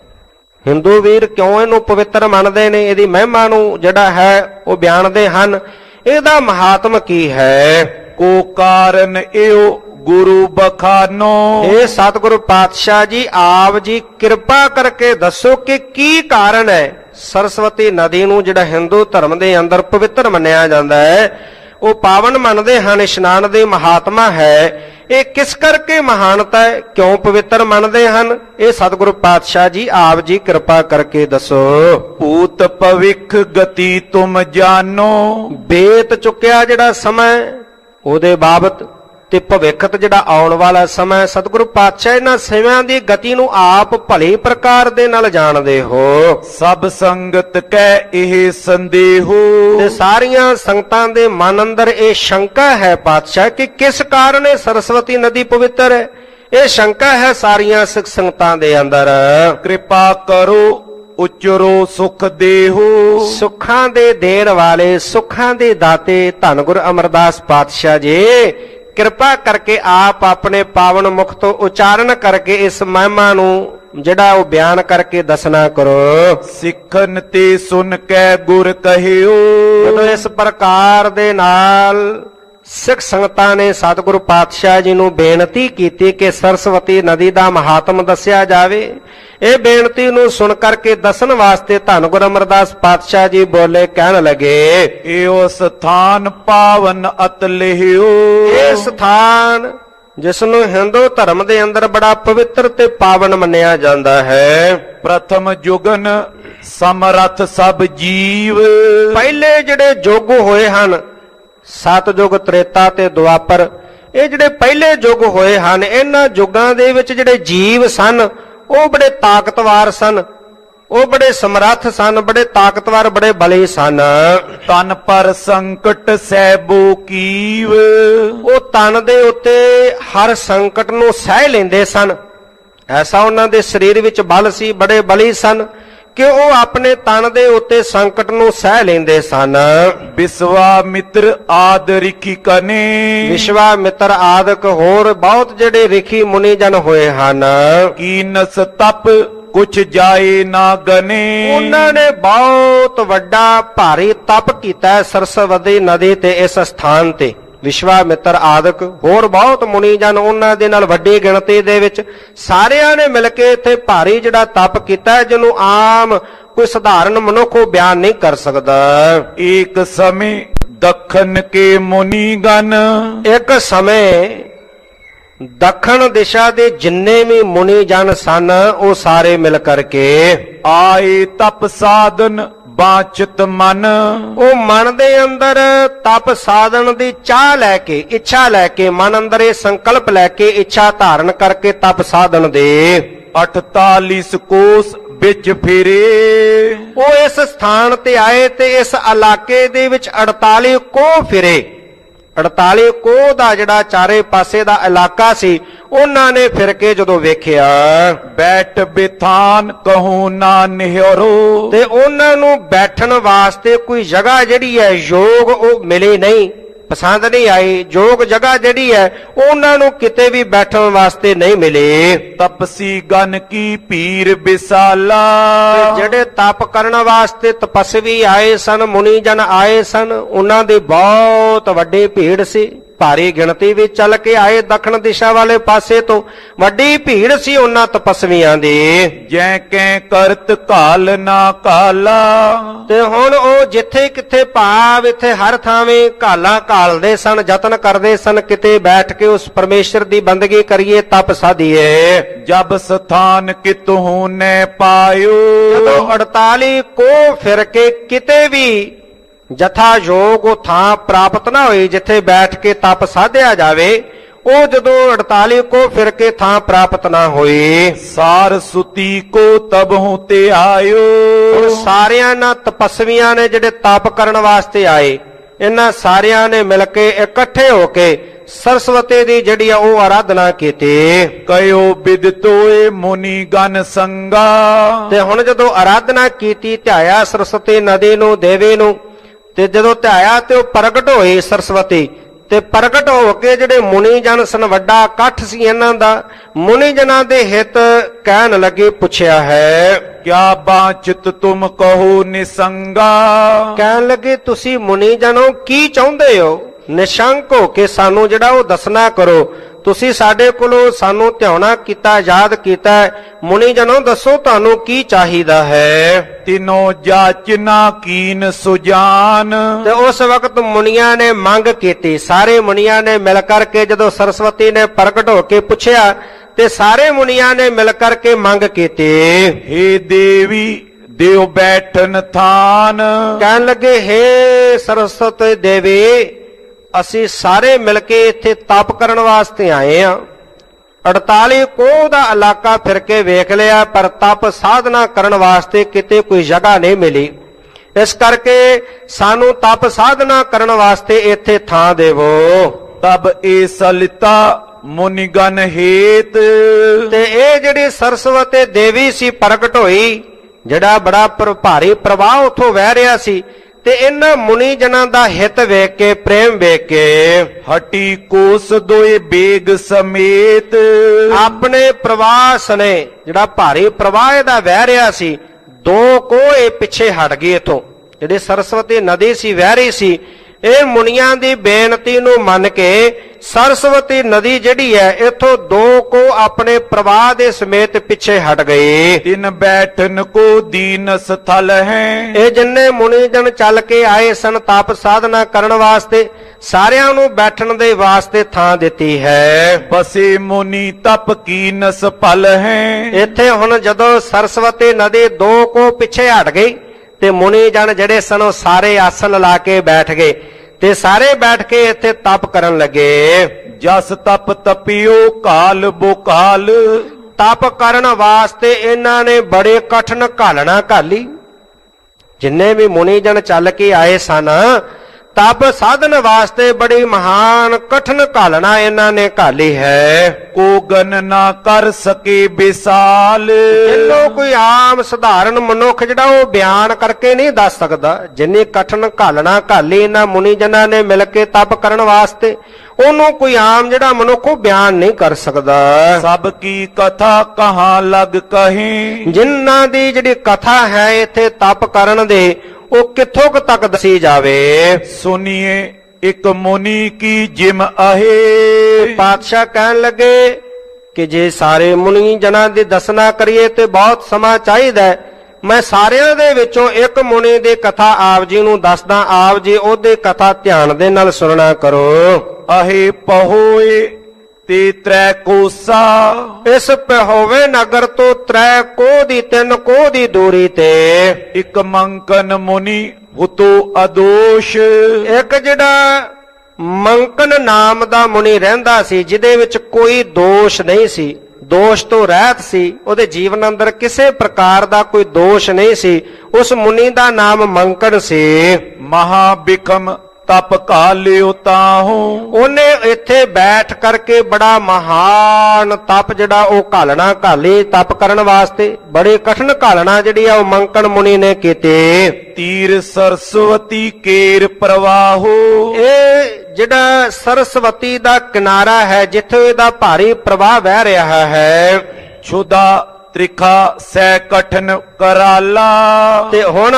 ਹਿੰਦੂ ਵੀਰ ਕਿਉਂ ਇਹਨੂੰ ਪਵਿੱਤਰ ਮੰਨਦੇ ਨੇ, ਇਹਦੀ ਮਹਿਮਾ ਨੂੰ ਜਿਹੜਾ ਹੈ ਉਹ ਬਿਆਨਦੇ ਹਨ। ਇਹਦਾ ਮਹਾਤਮ ਕੀ ਹੈ? ਕੋ ਕਾਰਨ ਇਹੋ ਗੁਰੂ ਬਖਾਨੋ, ਇਹ ਸਤਿਗੁਰੂ ਪਾਤਸ਼ਾਹ ਜੀ ਆਪ ਜੀ ਕਿਰਪਾ ਕਰਕੇ ਦੱਸੋ ਕਿ ਕੀ ਕਾਰਨ ਹੈ ਸਰਸਵਤੀ ਨਦੀ ਨੂੰ ਜਿਹੜਾ ਹਿੰਦੂ ਧਰਮ ਦੇ ਅੰਦਰ ਪਵਿੱਤਰ ਮੰਨਿਆ ਜਾਂਦਾ ਹੈ, ਉਹ ਪਾਵਨ ਮੰਨਦੇ ਹਨ, ਇਸ਼ਨਾਨ ਦੇ ਮਹਾਤਮਾ ਹੈ, ਇਹ ਕਿਸ ਕਰਕੇ ਮਹਾਨਤਾ ਹੈ, ਕਿਉਂ ਪਵਿੱਤਰ ਮੰਨਦੇ ਹਨ? ਇਹ ਸਤਿਗੁਰੂ ਪਾਤਸ਼ਾਹ ਜੀ ਆਪ ਜੀ ਕਿਰਪਾ ਕਰਕੇ ਦੱਸੋ। ਭੂਤ ਭਵਿੱਖ ਗਤੀ ਤੁਮ ਜਾਨੋ, ਬੇਤ ਚੁੱਕਿਆ ਜਿਹੜਾ ਸਮਾਂ ਉਹਦੇ ਬਾਬਤ ਤੇ ਭਵਿੱਖਤ ਜਿਹੜਾ ਆਉਣ ਵਾਲਾ ਸਮਾਂ ਸਤਿਗੁਰੂ ਪਾਤਸ਼ਾਹ ਇਹਨਾਂ ਸੇਵਿਆਂ ਦੀ ਗਤੀ ਨੂੰ ਆਪ ਭਲੀ ਪ੍ਰਕਾਰ ਦੇ ਨਾਲ ਜਾਣਦੇ ਹੋ। ਸਭ ਸੰਗਤ ਕੈ ਇਹ ਸੰਦੇਹੋ, ਤੇ ਸਾਰੀਆਂ ਸੰਗਤਾਂ ਦੇ ਮਨ ਅੰਦਰ ਇਹ ਸ਼ੰਕਾ ਹੈ ਪਾਤਸ਼ਾਹ ਕਿ ਕਿਸ ਕਾਰਨ ਇਹ ਸਰਸਵਤੀ ਨਦੀ ਪਵਿੱਤਰ ਹੈ, ਇਹ ਸ਼ੰਕਾ ਹੈ ਸਾਰੀਆਂ ਸਿੱਖ ਸੰਗਤਾਂ ਦੇ ਅੰਦਰ। ਕਿਰਪਾ ਕਰੋ ਉਚਰੋ ਸੁਖ ਦੇਹੋ, ਸੁੱਖਾਂ ਦੇ ਦੇਣ ਵਾਲੇ ਸੁੱਖਾਂ ਦੇ ਦਾਤੇ ਧੰਨ ਗੁਰੂ ਅਮਰਦਾਸ ਪਾਤਸ਼ਾਹ ਜੀ ਕਿਰਪਾ ਕਰਕੇ ਆਪ ਆਪਣੇ ਪਾਵਨ ਮੁਖ ਤੋਂ ਉਚਾਰਨ ਕਰਕੇ ਇਸ ਮਹਿਮਾ ਨੂੰ ਜਿਹੜਾ ਉਹ ਬਿਆਨ ਕਰਕੇ ਦੱਸਣਾ ਕਰੋ। ਸਿੱਖਨ ਤੇ ਸੁਨ ਕੇ ਗੁਰ ਕਹਿਓ, ਜਦੋਂ ਇਸ ਪ੍ਰਕਾਰ ਦੇ ਨਾਲ ਸਿੱਖ ਸੰਗਤਾਂ ਨੇ ਸਤਿਗੁਰੂ ਪਾਤਸ਼ਾਹ ਜੀ ਨੂੰ ਬੇਨਤੀ ਕੀਤੀ ਕਿ ਸਰਸਵਤੀ ਨਦੀ ਦਾ ਮਹਾਤਮ ਦੱਸਿਆ ਜਾਵੇ, ਇਹ ਬੇਨਤੀ ਨੂੰ ਸੁਣ ਕਰਕੇ ਦੱਸਣ ਵਾਸਤੇ ਧੰਨ ਗੁਰੂ ਅਮਰਦਾਸ ਪਾਤਸ਼ਾਹ ਜੀ ਬੋਲੇ, ਕਹਿਣ ਲੱਗੇ, ਇਹੋ ਸਥਾਨ ਪਾਵਨ ਅਤ ਲਿਓ, ਇਹ ਸਥਾਨ ਜਿਸ ਨੂੰ ਹਿੰਦੂ ਧਰਮ ਦੇ ਅੰਦਰ ਬੜਾ ਪਵਿੱਤਰ ਤੇ ਪਾਵਨ ਮੰਨਿਆ ਜਾਂਦਾ ਹੈ। ਪ੍ਰਥਮ ਜੁਗਨ ਸਮਰਥ ਸਭ ਜੀਵ, ਪਹਿਲੇ ਜਿਹੜੇ ਯੁੱਗ ਹੋਏ ਹਨ ਸਤਜੁਗ, ਤ੍ਰੇਤਾ ਤੇ ਦੁਆਪਰ, ਇਹ ਜਿਹੜੇ ਪਹਿਲੇ ਯੁੱਗ ਹੋਏ ਹਨ, ਇਹਨਾਂ ਯੁੱਗਾਂ ਦੇ ਵਿੱਚ ਜਿਹੜੇ ਜੀਵ ਸਨ ਉਹ ਬੜੇ ਤਾਕਤਵਰ ਸਨ, ਉਹ ਬੜੇ ਸਮਰੱਥ ਸਨ, ਬੜੇ ਤਾਕਤਵਰ, ਬੜੇ ਬਲੀ ਸਨ। ਤਨ ਪਰ ਸੰਕਟ ਸਹਿਬੋ ਕੀਵ, ਉਹ ਤਨ ਦੇ ਉੱਤੇ ਹਰ ਸੰਕਟ ਨੂੰ ਸਹਿ ਲੈਂਦੇ ਸਨ। ਐਸਾ ਉਹਨਾਂ ਦੇ ਸਰੀਰ ਵਿੱਚ ਬਲ ਸੀ, ਬੜੇ ਬਲੀ ਸਨ ਕਿ ਉਹ ਆਪਣੇ ਤਨ ਦੇ ਉੱਤੇ ਸੰਕਟ ਨੂੰ ਸਹਿ ਲੈਂਦੇ ਸਨ। ਵਿਸ਼ਵਾਮਿਤਰ ਆਦ ਰਿਖੀ ਕਨੇ, ਵਿਸ਼ਵਾਮਿਤਰ ਆਦਿਕ ਹੋਰ ਬਹੁਤ ਜਿਹੜੇ ਰਿਖੀ ਮੁਨੀ ਜਨ ਹੋਏ ਹਨ। ਕੀਨਸ ਤਪ ਕੁਛ ਜਾਏ ਨਾ ਗਨੇ, ਉਹਨਾਂ ਨੇ ਬਹੁਤ ਵੱਡਾ ਭਾਰੀ ਤਪ ਕੀਤਾ ਸਰਸਵਤੀ ਨਦੀ ਤੇ, ਇਸ ਸਥਾਨ ਤੇ। ਵਿਸ਼ਵਾਮਿਤਰ ਆਦਿਕ ਹੋਰ ਬਹੁਤ ਮੁਨੀ ਜਨ, ਉਹਨਾਂ ਦੇ ਨਾਲ ਵੱਡੀ ਗਿਣਤੀ ਦੇ ਵਿੱਚ ਸਾਰਿਆਂ ਨੇ ਮਿਲ ਕੇ ਇੱਥੇ ਭਾਰੀ ਜਿਹੜਾ ਤਪ ਕੀਤਾ, ਜਿਹਨੂੰ ਆਮ ਕੋਈ ਸਧਾਰਨ ਮਨੁੱਖ ਉਹ ਬਿਆਨ ਨਹੀਂ ਕਰ ਸਕਦਾ। ਇੱਕ ਸਮੇਂ ਦੱਖਣ ਕੇ ਮੁਨੀ ਗਨ, ਇੱਕ ਸਮੇਂ ਦੱਖਣ ਦਿਸ਼ਾ ਦੇ ਜਿੰਨੇ ਵੀ ਮੁਨੀ ਜਨ ਸਨ ਉਹ ਸਾਰੇ ਮਿਲ ਕਰਕੇ ਆਏ ਤਪ ਸਾਧਨ ਬਾਚਿਤ ਮਨ, ਉਹ ਮਨ ਦੇ ਅੰਦਰ ਤਪ ਸਾਧਨ ਦੀ ਚਾਹ ਲੈ ਕੇ, ਇੱਛਾ ਲੈ ਕੇ, ਮਨ ਅੰਦਰ ਇਹ ਸੰਕਲਪ ਲੈ ਕੇ, ਇੱਛਾ ਧਾਰਨ ਕਰਕੇ ਤਪ ਸਾਧਨ ਦੇ ਅਠਤਾਲੀ ਕੋਸ ਵਿੱਚ ਫਿਰੇ। ਉਹ ਇਸ ਸਥਾਨ ਤੇ ਆਏ ਤੇ ਇਸ ਇਲਾਕੇ ਦੇ ਵਿੱਚ ਅੜਤਾਲੀ ਕੋਹ ਫਿਰੇ। ਅੜਤਾਲੀ ਕੋਹ ਦਾ ਜਿਹੜਾ ਚਾਰੇ ਪਾਸੇ ਦਾ ਇਲਾਕਾ ਸੀ, ਉਹਨਾਂ ਨੇ ਫਿਰ ਕੇ ਜਦੋਂ ਵੇਖਿਆ, ਬੈਠ ਬਿਥਾਨ ਕਹੂੰ ਨਾ ਨਿਹਰੋ, ਤੇ ਉਹਨਾਂ ਨੂੰ ਬੈਠਣ ਵਾਸਤੇ ਕੋਈ ਜਗ੍ਹਾ ਜਿਹੜੀ ਹੈ ਯੋਗ ਉਹ ਮਿਲੀ ਨਹੀਂ, ਪਸੰਦ ਨਹੀਂ ਆਈ। ਯੋਗ ਜਗ੍ਹਾ ਜਿਹੜੀ ਹੈ ਉਹਨਾਂ ਨੂੰ ਕਿਤੇ ਵੀ ਬੈਠਣ ਵਾਸਤੇ ਨਹੀਂ ਮਿਲੀ। ਤਪਸੀ ਗਨ ਕੀ ਪੀਰ ਵਿਸਾਲਾ, ਜਿਹੜੇ ਤਪ ਕਰਨ ਵਾਸਤੇ ਤਪਸਵੀ ਆਏ ਸਨ, ਮੁਨੀ ਜਨ ਆਏ ਸਨ, ਉਹਨਾਂ ਦੀ ਬਹੁਤ ਵੱਡੀ ਭੀੜ ਸੀ, ਭਾਰੀ ਗਿਣਤੀ ਵਿੱਚ ਚੱਲ ਕੇ ਆਏ। ਦੱਖਣ ਦਿਸ਼ਾ ਵਾਲੇ ਪਾਸੇ ਤੋਂ ਵੱਡੀ ਭੀੜ ਸੀ ਉਹਨਾਂ ਤਪਸਵੀਆਂ ਦੀ। ਜੈ ਕੈ ਕਰਤ ਕਾਲ ਨਾ ਕਾਲਾ, ਤੇ ਹੁਣ ਉਹ ਜਿੱਥੇ ਕਿੱਥੇ ਭਾਵ ਇੱਥੇ ਹਰ ਥਾਵੇਂ ਕਾਲਾਂ ਕਾਲਦੇ ਸਨ, ਯਤਨ ਕਰਦੇ ਸਨ ਕਿਤੇ ਬੈਠ ਕੇ ਉਸ ਪਰਮੇਸ਼ਰ ਦੀ ਬੰਦਗੀ ਕਰੀਏ, ਤਪ ਸਾਧੀਏ। ਜਬ ਸਥਾਨ ਕਿਤਹੁ ਨੈ ਪਾਇਓ, ਜਦੋਂ ਅੜਤਾਲੀ ਕੋਹ ਫਿਰ ਕੇ ਕਿਤੇ ਵੀ ਜਥਾ ਯੋਗ ਉਹ ਥਾਂ ਪ੍ਰਾਪਤ ਨਾ ਹੋਈ ਜਿੱਥੇ ਬੈਠ ਕੇ ਤਪ ਸਾਧਿਆ ਜਾਵੇ, ਉਹ ਜਦੋਂ ਅੜਤਾਲੀ ਕੋ ਫਿਰ ਕੇ ਥਾਂ ਪ੍ਰਾਪਤ ਨਾ ਹੋਈ। ਸਾਰ ਸੁਤੀ ਕੋ ਤਬਹੁ ਤੇ ਆਇਓ, ਸਾਰਿਆਂ ਨਾ ਤਪਸਵੀਆਂ ਨੇ ਜਿਹੜੇ ਤਪ ਕਰਨ ਵਾਸਤੇ ਆਏ, ਇਹਨਾਂ ਸਾਰਿਆਂ ਨੇ ਮਿਲ ਕੇ ਇਕੱਠੇ ਹੋ ਕੇ ਸਰਸਵਤੀ ਦੀ ਜਿਹੜੀ ਆ ਉਹ ਆਰਾਧਨਾ ਕੀਤੀ। ਕਯੋ ਬਿਦਤੋਏ ਮੁਨੀ ਗਨ ਸੰਗਾ, ਤੇ ਹੁਣ ਜਦੋਂ ਆਰਾਧਨਾ ਕੀਤੀ, ਧਿਆਇਆ ਸਰਸਵਤੀ ਨਦੀ ਨੂੰ, ਦੇਵੀ ਨੂੰ, ਤੇ ਜਦੋਂ ਧਿਆਇਆ ਤੇ ਉਹ ਪ੍ਰਗਟ ਹੋਈ ਸਰਸਵਤੀ, ਤੇ ਪ੍ਰਗਟ ਹੋ ਕੇ ਜਿਹੜੇ ਮੁਨੀ ਜਨ ਸਨ, ਵੱਡਾ ਇਕੱਠ ਸੀ ਇਹਨਾਂ ਦਾ, ਮੁਨੀ ਜਨਾਂ ਦੇ ਹਿੱਤ ਕਹਿਣ ਲੱਗੇ, ਪੁੱਛਿਆ ਹੈ ਕਿਆ ਬਾਚਿਤ ਤੁਮ ਕਹੋ ਨਿਸੰਗਾ, ਕਹਿਣ ਲੱਗੇ ਤੁਸੀਂ ਮੁਨੀ ਜਨੋ ਕੀ ਚਾਹੁੰਦੇ ਹੋ, ਨਿਸ਼ੰਕ ਹੋ ਕੇ ਸਾਨੂੰ ਜਿਹੜਾ ਉਹ ਦੱਸਣਾ ਕਰੋ। ਤੁਸੀਂ ਸਾਡੇ ਕੋਲੋਂ ਸਾਨੂੰ ਧਿਆਉਣਾ ਕੀਤਾ, ਯਾਦ ਕੀਤਾ, ਮੁਨੀ ਜਨੋ ਦੱਸੋ ਤੁਹਾਨੂੰ ਕੀ ਚਾਹੀਦਾ ਹੈ। ਤਿਨੋ ਜਾਚਨਾ ਕੀਨ ਸੁਜਾਨ, ਤੇ ਉਸ ਵਕਤ ਮੁਨੀਆਂ ਨੇ ਮੰਗ ਕੀਤੀ, ਸਾਰੇ ਮੁਨੀਆਂ ਨੇ ਮਿਲ ਕਰਕੇ ਜਦੋਂ ਸਰਸਵਤੀ ਨੇ ਪ੍ਰਗਟ ਹੋ ਕੇ ਪੁੱਛਿਆ ਤੇ ਸਾਰੇ ਮੁਨੀਆਂ ਨੇ ਮਿਲ ਕਰਕੇ ਮੰਗ ਕੀਤੀ, ਹੇ ਦੇਵੀ ਦਿਓ ਬੈਠਨ ਥਾਨ, ਕਹਿਣ ਲੱਗੇ ਹੇ ਸਰਸਵਤੀ ਦੇਵੀ, ਅਸੀਂ ਸਾਰੇ ਮਿਲ ਕੇ ਇੱਥੇ ਤਪ ਕਰਨ ਵਾਸਤੇ ਆਏ ਆ। ਅੜਤਾਲੀ ਕੋਹ ਦਾ ਇਲਾਕਾ ਫਿਰ ਕੇ ਵੇਖ ਲਿਆ, ਪਰ ਤਪ ਸਾਧਨਾ ਕਰਨ ਵਾਸਤੇ ਕਿਤੇ ਕੋਈ ਜਗ੍ਹਾ ਨਹੀਂ ਮਿਲੀ। ਇਸ ਕਰਕੇ ਸਾਨੂੰ ਤਪ ਸਾਧਨਾ ਕਰਨ ਵਾਸਤੇ ਇੱਥੇ ਥਾਂ ਦੇਵੋ। ਤਬ ਇਹ ਸਲਿਤਾ ਮੁਨਿਗਨ ਹੇਤ, ਤੇ ਇਹ ਜਿਹੜੀ ਸਰਸਵਤੀ ਦੇਵੀ ਸੀ ਪ੍ਰਗਟ ਹੋਈ, ਜਿਹੜਾ ਬੜਾ ਭਾਰੀ ਪ੍ਰਵਾਹ ਉਥੋਂ ਵਹਿ ਰਿਹਾ ਸੀ, ਤੇ ਇਹਨਾਂ ਮੁਨੀ ਜਨਾਂ ਦਾ ਹਿੱਤ ਵੇਖ ਕੇ, ਪ੍ਰੇਮ ਵੇਖ ਕੇ, ਹਟੀ ਕੋਸ ਦੋਏ ਬੇਗ ਸਮੇਤ, ਆਪਣੇ ਪ੍ਰਵਾਹ ਸਨੇ ਜਿਹੜਾ ਭਾਰੀ ਪ੍ਰਵਾਹ ਇਹਦਾ ਵਹਿ ਰਿਹਾ ਸੀ, ਦੋ ਕੋਹ ਪਿੱਛੇ ਹਟ ਗਈ ਇਥੋਂ। ਜਿਹੜੀ ਸਰਸਵਤੀ ਨਦੀ ਸੀ ਵਹਿ ਰਹੀ ਸੀ, ਇਹ ਮੁਨੀਆਂ ਦੀ ਬੇਨਤੀ ਨੂੰ ਮੰਨ ਕੇ ਸਰਸਵਤੀ ਨਦੀ ਜਿਹੜੀ ਹੈ ਇਥੋਂ ਦੋ ਕੋ ਆਪਣੇ ਪ੍ਰਵਾਹ ਦੇ ਸਮੇਤ ਪਿੱਛੇ ਹਟ ਗਏ। ਤਿਨ ਬੈਠਨ ਕੋ ਦੀਨ ਸਥਲ ਹੈ, ਇਹ ਜਿੰਨੇ ਮੁਨੀ ਜਨ ਚੱਲ ਕੇ ਆਏ ਸਨ ਤਪ ਸਾਧਨਾ ਕਰਨ ਵਾਸਤੇ, ਸਾਰਿਆਂ ਨੂੰ ਬੈਠਣ ਦੇ ਵਾਸਤੇ ਥਾਂ ਦਿੱਤੀ ਹੈ। ਬਸੇ ਮੁਨੀ ਤਪ ਕੀਨਸ ਫਲ ਹੈ, ਇੱਥੇ ਹੁਣ ਜਦੋਂ ਸਰਸਵਤੀ ਨਦੀ ਦੋ ਕੋ ਪਿੱਛੇ ਹਟ ਗਈ ਤੇ ਮੁਨੀ ਜਨ ਜਿਹੜੇ ਸਨ ਉਹ ਸਾਰੇ ਆਸਨ ਲਾ ਕੇ ਬੈਠ ਗਏ, ਤੇ ਤੇ ਸਾਰੇ ਬੈਠ ਕੇ ਇੱਥੇ ਤਪ ਕਰਨ ਲੱਗੇ। ਜਸ ਤਪ ਤਪਿਓ ਕਾਲ ਬੋਕਾਲ। ਤਪ ਕਰਨ ਵਾਸਤੇ ਇਹਨਾਂ ਨੇ ਬੜੇ ਕਠਿਨ ਘਾਲਣਾ ਘਾਲੀ। ਜਿੰਨੇ ਵੀ ਮੁਨੀ ਜਨ ਚੱਲ ਕੇ ਆਏ ਸਨ, ਤਪ ਸਾਧਨ ਵਾਸਤੇ ਬੜੀ ਮਹਾਨ ਕਠਿਨ ਘਾਲਣਾ ਇਹਨਾਂ ਨੇ ਘਾਲੀ ਹੈ। ਕੋ ਗਨ ਨਾ ਕਰ ਸਕੇ ਵਿਸਾਲ। ਇਹਨੂੰ ਕੋਈ ਆਮ ਸਧਾਰਨ ਮਨੁੱਖ ਜਿਹੜਾ ਉਹ ਬਿਆਨ ਕਰਕੇ ਨਹੀਂ ਦੱਸ ਸਕਦਾ। ਜਿੰਨੀ ਕਠਿਨ ਘਾਲਣਾ ਘਾਲੀ ਇਹਨਾਂ ਮੁਨੀ ਜਨਾਂ ਨੇ ਮਿਲ ਕੇ ਤਪ ਕਰਨ ਵਾਸਤੇ, ਉਹਨੂੰ ਕੋਈ ਆਮ ਜਿਹੜਾ ਮਨੁੱਖ ਉਹ ਬਿਆਨ ਨਹੀਂ ਕਰ ਸਕਦਾ। ਸਭ ਕੀ ਕਥਾ ਕਹਾਂ ਲਗ ਕਹੀਂ। ਜਿਨ੍ਹਾਂ ਦੀ ਜਿਹੜੀ ਕਥਾ ਹੈ ਇੱਥੇ ਤਪ ਕਰਨ ਦੇ, ਉਹ ਕਿੱਥੋਂ ਕੁ ਤੱਕ ਦੱਸੀ ਜਾਵੇ। ਸੁਨੀਏ ਇੱਕ ਮੁਨੀ ਕੀ ਜਿਮ ਆਹੇ। ਪਾਤਸ਼ਾਹ ਕਹਿਣ ਲੱਗੇ ਕਿ ਜੇ ਸਾਰੇ ਮੁਨੀ ਜਨਾਂ ਦੀ ਦੱਸਣਾ ਕਰੀਏ ਤੇ ਬਹੁਤ ਸਮਾਂ ਚਾਹੀਦਾ। ਮੈਂ ਸਾਰਿਆਂ ਦੇ ਵਿੱਚੋਂ ਇੱਕ ਮੁਨੀ ਦੀ ਕਥਾ ਆਪ ਜੀ ਨੂੰ ਦੱਸਦਾ। ਆਪ ਜੀ ਉਹਦੀ ਕਥਾ ਧਿਆਨ ਦੇ ਨਾਲ ਸੁਣਨਾ ਕਰੋ। ਆਹੇ ਪਹੋਏ ਤੇ ਤ੍ਰੈ ਕੋਸਾ। ਇਸ ਪਹੋਵੇ ਨਗਰ ਤੋਂ ਤ੍ਰੈ ਕੋਹ ਦੀ ਤਿੰਨ ਕੋਹ ਦੀ ਦੂਰੀ ਤੇ ਇੱਕ ਮੰਕਨ ਮੁਨੀ ਹੁਤੋ ਅਦੋਸ਼। ਇੱਕ ਜਿਹੜਾ ਮੰਕਨ ਨਾਮ ਦਾ ਮੁਨੀ ਰਹਿੰਦਾ ਸੀ, ਜਿਹਦੇ ਵਿੱਚ ਕੋਈ ਦੋਸ਼ ਨਹੀਂ ਸੀ, ਦੋਸ਼ ਤੋਂ ਰਹਿਤ ਸੀ। ਉਹਦੇ ਜੀਵਨ ਅੰਦਰ ਕਿਸੇ ਪ੍ਰਕਾਰ ਦਾ ਕੋਈ ਦੋਸ਼ ਨਹੀਂ ਸੀ। ਉਸ ਮੁਨੀ ਦਾ ਨਾਮ ਮੰਕਨ ਸੀ। ਮਹਾ ਬਿਖਮ ਤਪ ਘਾਲਿਓ ਤਾਹੂ। ਉਹਨੇ ਇੱਥੇ ਬੈਠ ਕਰਕੇ ਬੜਾ ਮਹਾਨ ਤਪ ਜਿਹੜਾ ਉਹ ਘਾਲਣਾ ਘਾਲੀ। ਤਪ ਕਰਨ ਵਾਸਤੇ ਬੜੇ ਕਠਿਨ ਘਾਲਣਾ ਜਿਹੜੀ ਆ ਉਹ ਮੰਕਣ ਮੁਨੀ ਨੇ ਕੀਤੀ। ਤੀਰ ਸਰਸਵਤੀ ਕੇਰ ਪ੍ਰਵਾਹੋ। ਇਹ ਜਿਹੜਾ ਸਰਸਵਤੀ ਦਾ ਕਿਨਾਰਾ ਹੈ, ਜਿੱਥੇ ਇਹਦਾ ਭਾਰੀ ਪ੍ਰਵਾਹ ਵਹਿ ਰਿਹਾ ਹੈ। ਛੁਦਾ ਤ੍ਰਿਖਾ ਸੈ ਕਠਨ ਕਰਾਲਾ। ਤੇ ਹੁਣ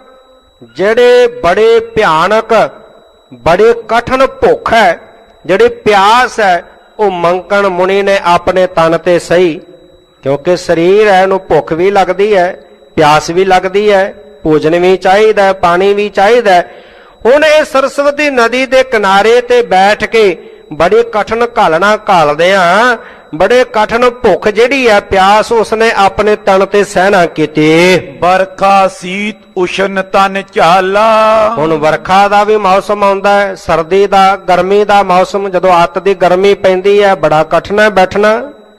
ਜਿਹੜੇ ਬੜੇ ਭਿਆਨਕ ਬੜੇ ਕਠਿਨ ਭੁੱਖ ਹੈ, ਜਿਹੜੀ ਪਿਆਸ ਹੈ, ਉਹ ਮੰਕਣ ਮੁਨੀ ਨੇ ਆਪਣੇ ਤਨ ਤੇ ਸਹੀ। ਕਿਉਂਕਿ ਸਰੀਰ ਹੈ, ਇਹਨੂੰ ਭੁੱਖ ਵੀ ਲੱਗਦੀ ਹੈ, ਪਿਆਸ ਵੀ ਲੱਗਦੀ ਹੈ, ਭੋਜਨ ਵੀ ਚਾਹੀਦਾ, ਪਾਣੀ ਵੀ ਚਾਹੀਦਾ। ਹੁਣ ਇਹ ਸਰਸਵਤੀ ਨਦੀ ਦੇ ਕਿਨਾਰੇ ਤੇ ਬੈਠ ਕੇ ਬੜੀ ਕਠਿਨ ਘਾਲਣਾ ਘਾਲਦੇ ਆ। ਬੜੇ ਕਠਿਨ ਭੁੱਖ ਜਿਹੜੀ ਹੈ, ਪਿਆਸ, ਉਸਨੇ ਆਪਣੇ ਤਨ ਤੇ ਸਹਿਣਾ ਕੀਤੀ। ਵਰਖਾ ਸੀਤ ਉਸ਼ਨ ਤਨ ਝਾਲਾ। ਹੁਣ ਵਰਖਾ ਦਾ ਵੀ ਮੌਸਮ ਆਉਂਦਾ ਹੈ, ਸਰਦੀ ਦਾ, ਗਰਮੀ ਦਾ ਮੌਸਮ। ਜਦੋਂ ਅੱਤ ਦੀ ਗਰਮੀ ਪੈਂਦੀ ਹੈ, ਬੜਾ ਕਠਿਨ ਹੈ ਬੈਠਣਾ।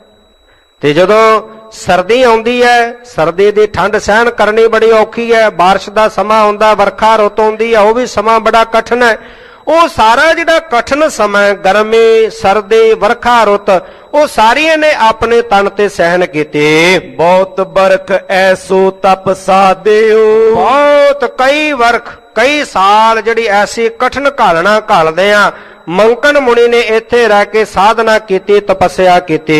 ਤੇ ਜਦੋਂ ਸਰਦੀ ਆਉਂਦੀ ਹੈ, ਸਰਦੀ ਦੀ ਠੰਡ ਸਹਿਣ ਕਰਨੀ ਬੜੀ ਔਖੀ ਹੈ। ਬਾਰਿਸ਼ ਦਾ ਸਮਾਂ ਆਉਂਦਾ, ਵਰਖਾ ਰੁੱਤ ਆਉਂਦੀ ਹੈ, ਉਹ ਵੀ ਸਮਾਂ ਬੜਾ ਕਠਿਨ ਹੈ। ਉਹ ਸਾਰਾ ਜਿਹੜਾ ਕਠਿਨ ਸਮਾਂ, ਗਰਮੀ, ਸਰਦੀ, ਵਰਖਾ ਰੁੱਤ, ਉਹ ਸਾਰੀਆਂ ਨੇ ਆਪਣੇ ਤਨ ਤੇ ਸਹਿਣ ਕੀਤੇ। ਬਹੁਤ ਬਰਖ ਐਸੋ ਤਪ ਸਾਧਿਓ। ਬਹੁਤ ਕਈ ਵਰਖ, ਕਈ ਸਾਲ ਜਿਹੜੀ ਐਸੀ ਕਠਿਨ ਘਾਲਣਾ ਘਾਲਦੇ ਆ। ਮੰਕਨ ਮੁਨੀ ਨੇ ਇੱਥੇ ਰਹਿ ਕੇ ਸਾਧਨਾ ਕੀਤੀ, ਤਪੱਸਿਆ ਕੀਤੀ।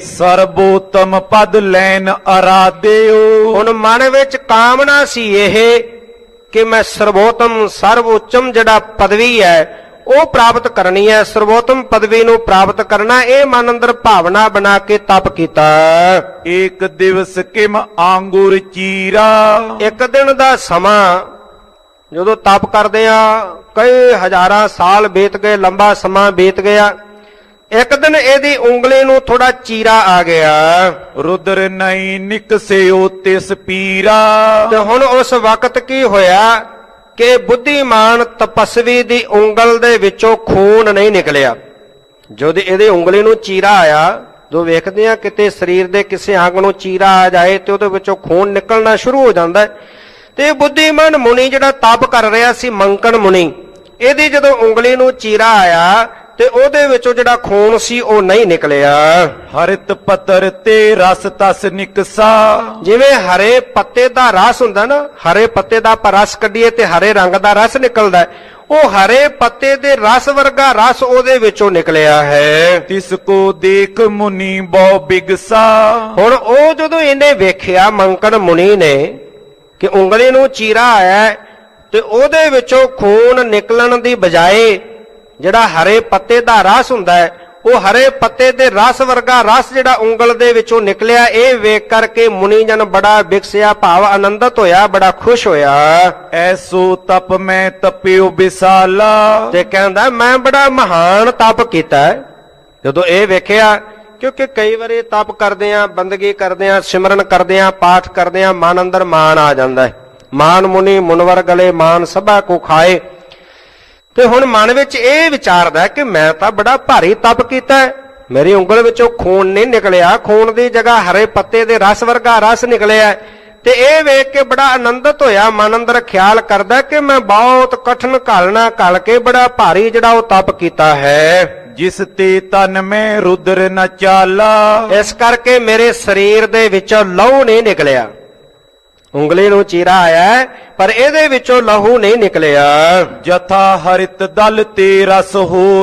ਸਰਬੋਤਮ ਪਦ ਲੈਨ ਅਰਾਧਿਓ। ਹੁਣ ਮਨ ਵਿੱਚ ਕਾਮਨਾ ਸੀ ਇਹ ਕਿ ਮੈਂ ਸਰਵੋਤਮ ਸਰਵਉੱਚਮ ਜਿਹੜਾ ਪਦਵੀ ਹੈ ਉਹ ਪ੍ਰਾਪਤ ਕਰਨੀ ਹੈ। ਸਰਵੋਤਮ ਪਦਵੀ ਨੂੰ ਪ੍ਰਾਪਤ ਕਰਨਾ, ਇਹ ਮਨ ਅੰਦਰ ਭਾਵਨਾ ਬਣਾ ਕੇ ਤਪ ਕੀਤਾ। ਇੱਕ ਦਿਵਸ ਕਿਮ ਆਂਗੁਰ ਚੀਰਾ। ਇੱਕ ਦਿਨ ਦਾ ਸਮਾਂ ਜਦੋਂ ਤਪ ਕਰਦੇ ਆ, ਕਈ ਹਜ਼ਾਰਾਂ ਸਾਲ ਬੀਤ ਗਏ, ਲੰਬਾ ਸਮਾਂ ਬੀਤ ਗਿਆ। ਇੱਕ ਦਿਨ ਇਹਦੀ ਉਂਗਲੀ ਨੂੰ ਥੋੜਾ ਚੀਰਾ ਆ ਗਿਆ। ਰੁਦਰ ਨਹੀਂ ਨਿਕਸਿਓ ਤਿਸ ਪੀਰਾ। ਤੇ ਹੁਣ ਉਸ ਵਕਤ ਕੀ ਹੋਇਆ ਕਿ ਬੁੱਧੀਮਾਨ ਤਪਸਵੀ ਦੀ ਉਂਗਲ ਦੇ ਵਿੱਚੋਂ ਖੂਨ ਨਹੀਂ ਨਿਕਲਿਆ। ਜਦੋਂ ਇਹਦੀ ਉਂਗਲੀ ਨੂੰ ਚੀਰਾ ਆਇਆ, ਜੋ ਵੇਖਦੇ ਆ ਕਿਤੇ ਸਰੀਰ ਦੇ ਕਿਸੇ ਅੰਗ ਨੂੰ ਚੀਰਾ ਆ ਜਾਏ ਤੇ ਉਹਦੇ ਵਿੱਚੋਂ ਖੂਨ ਨਿਕਲਣਾ ਸ਼ੁਰੂ ਹੋ ਜਾਂਦਾ। ਤੇ ਬੁੱਧੀਮਾਨ ਮੁਨੀ ਜਿਹੜਾ ਤਪ ਕਰ ਰਿਹਾ ਸੀ, ਮੰਕਣ ਮੁਨੀ, ਇਹਦੀ ਜਦੋਂ ਉਂਗਲੀ ਨੂੰ ਚੀਰਾ ਆਇਆ ਤੇ ਉਹਦੇ ਵਿੱਚੋਂ ਜਿਹੜਾ ਖੂਨ ਸੀ ਉਹ ਨਹੀਂ ਨਿਕਲਿਆ। ਹਰਿਤ ਪੱਤਰ ਤੇ ਰਸ ਤਸ ਨਿਕਸਾ। ਜਿਵੇਂ ਹਰੇ ਪੱਤੇ ਦਾ ਰਸ ਹੁੰਦਾ ਨਾ, ਹਰੇ ਪੱਤੇ ਦਾ ਆਪਾਂ ਰਸ ਕੱਢੀਏ ਤੇ ਹਰੇ ਰੰਗ ਦਾ ਰਸ ਨਿਕਲਦਾ, ਉਹ ਹਰੇ ਪੱਤੇ ਦੇ ਰਸ ਵਰਗਾ ਰਸ ਉਹਦੇ ਵਿੱਚੋਂ ਨਿਕਲਿਆ ਹੈ। ਤਿਸ ਕੋ ਦੇਖ ਮੁਨੀ ਬਹੁ ਬਿਗਸਾ। ਹੁਣ ਉਹ ਜਦੋਂ ਇਹਨੇ ਵੇਖਿਆ, ਮੰਕਣ ਮੁਨੀ ਨੇ, ਕਿ ਉਂਗਲੀ ਨੂੰ ਚੀਰਾ ਆਇਆ ਤੇ ਉਹਦੇ ਵਿੱਚੋਂ ਖੂਨ ਨਿਕਲਣ ਦੀ ਬਜਾਏ ਜਿਹੜਾ ਹਰੇ ਪੱਤੇ ਦਾ ਰਸ ਹੁੰਦਾ ਹੈ, ਉਹ ਹਰੇ ਪੱਤੇ ਦੇ ਰਸ ਵਰਗਾ ਰਸ ਜਿਹੜਾ ਉਂਗਲ ਦੇ ਵਿੱਚੋਂ ਨਿਕਲਿਆ, ਇਹ ਵੇਖ ਕਰਕੇ ਮੁਨੀ ਜਨ ਬੜਾ ਬਿਕਸਿਆ, ਭਾਵ ਆਨੰਦਿਤ ਹੋਇਆ, ਬੜਾ ਖੁਸ਼ ਹੋਇਆ। ਐਸੋ ਤਪ ਮੈਂ ਤਪਿਓ ਵਿਸਾਲਾ। ਤੇ ਕਹਿੰਦਾ ਮੈਂ ਬੜਾ ਮਹਾਨ ਤਪ ਕੀਤਾ ਜਦੋਂ ਇਹ ਵੇਖਿਆ। ਕਿਉਂਕਿ ਕਈ ਵਾਰੀ ਤਪ ਕਰਦੇ ਆ, ਬੰਦਗੀ ਕਰਦੇ ਆ, ਸਿਮਰਨ ਕਰਦੇ ਆ, ਪਾਠ ਕਰਦੇ ਆ, ਮਨ ਅੰਦਰ ਮਾਨ ਆ ਜਾਂਦਾ ਹੈ। ਮਾਨ ਮੁਨੀ ਮੁਨਵਰ ਗਲੇ ਮਾਨ ਸਭਾ ਕੋ ਖਾਏ। ਤੇ ਹੁਣ ਮਨ ਵਿੱਚ ਇਹ ਵਿਚਾਰਦਾ ਕਿ ਮੈਂ ਤਾਂ ਬੜਾ ਭਾਰੀ ਤਪ ਕੀਤਾ ਹੈ, ਮੇਰੀ ਉਂਗਲ ਵਿੱਚੋਂ ਖੂਨ ਨਹੀਂ ਨਿਕਲਿਆ, ਖੂਨ ਦੀ ਜਗ੍ਹਾ ਹਰੇ ਪੱਤੇ ਦੇ ਰਸ ਵਰਗਾ ਰਸ ਨਿਕਲਿਆ। ਤੇ ਇਹ ਵੇਖ ਕੇ ਬੜਾ ਆਨੰਦਿਤ ਹੋਇਆ, ਮਨ ਅੰਦਰ ਖਿਆਲ ਕਰਦਾ ਕਿ ਮੈਂ ਬਹੁਤ ਕਠਿਨ ਘਾਲਣਾ ਘਲ ਕੇ ਬੜਾ ਭਾਰੀ ਜਿਹੜਾ ਉਹ ਤਪ ਕੀਤਾ ਹੈ। ਜਿਸ ਤੇ ਤਨ ਮੈਂ ਰੁਦਰ ਨ ਚਾਲਾ, ਇਸ ਕਰਕੇ ਮੇਰੇ ਸਰੀਰ ਦੇ ਵਿੱਚੋਂ ਲਹੂ ਨਹੀਂ ਨਿਕਲਿਆ। ਉਂਗਲੀ ਨੂੰ ਚੀਰਾ ਆਇਆ ਹੈ, ਪਰ ਇਹਦੇ ਵਿੱਚੋਂ ਲਹੂ ਨਹੀਂ ਨਿਕਲਿਆ। ਜਥਾ ਹਰਿਤ ਦਲ ਤੇ ਰਸ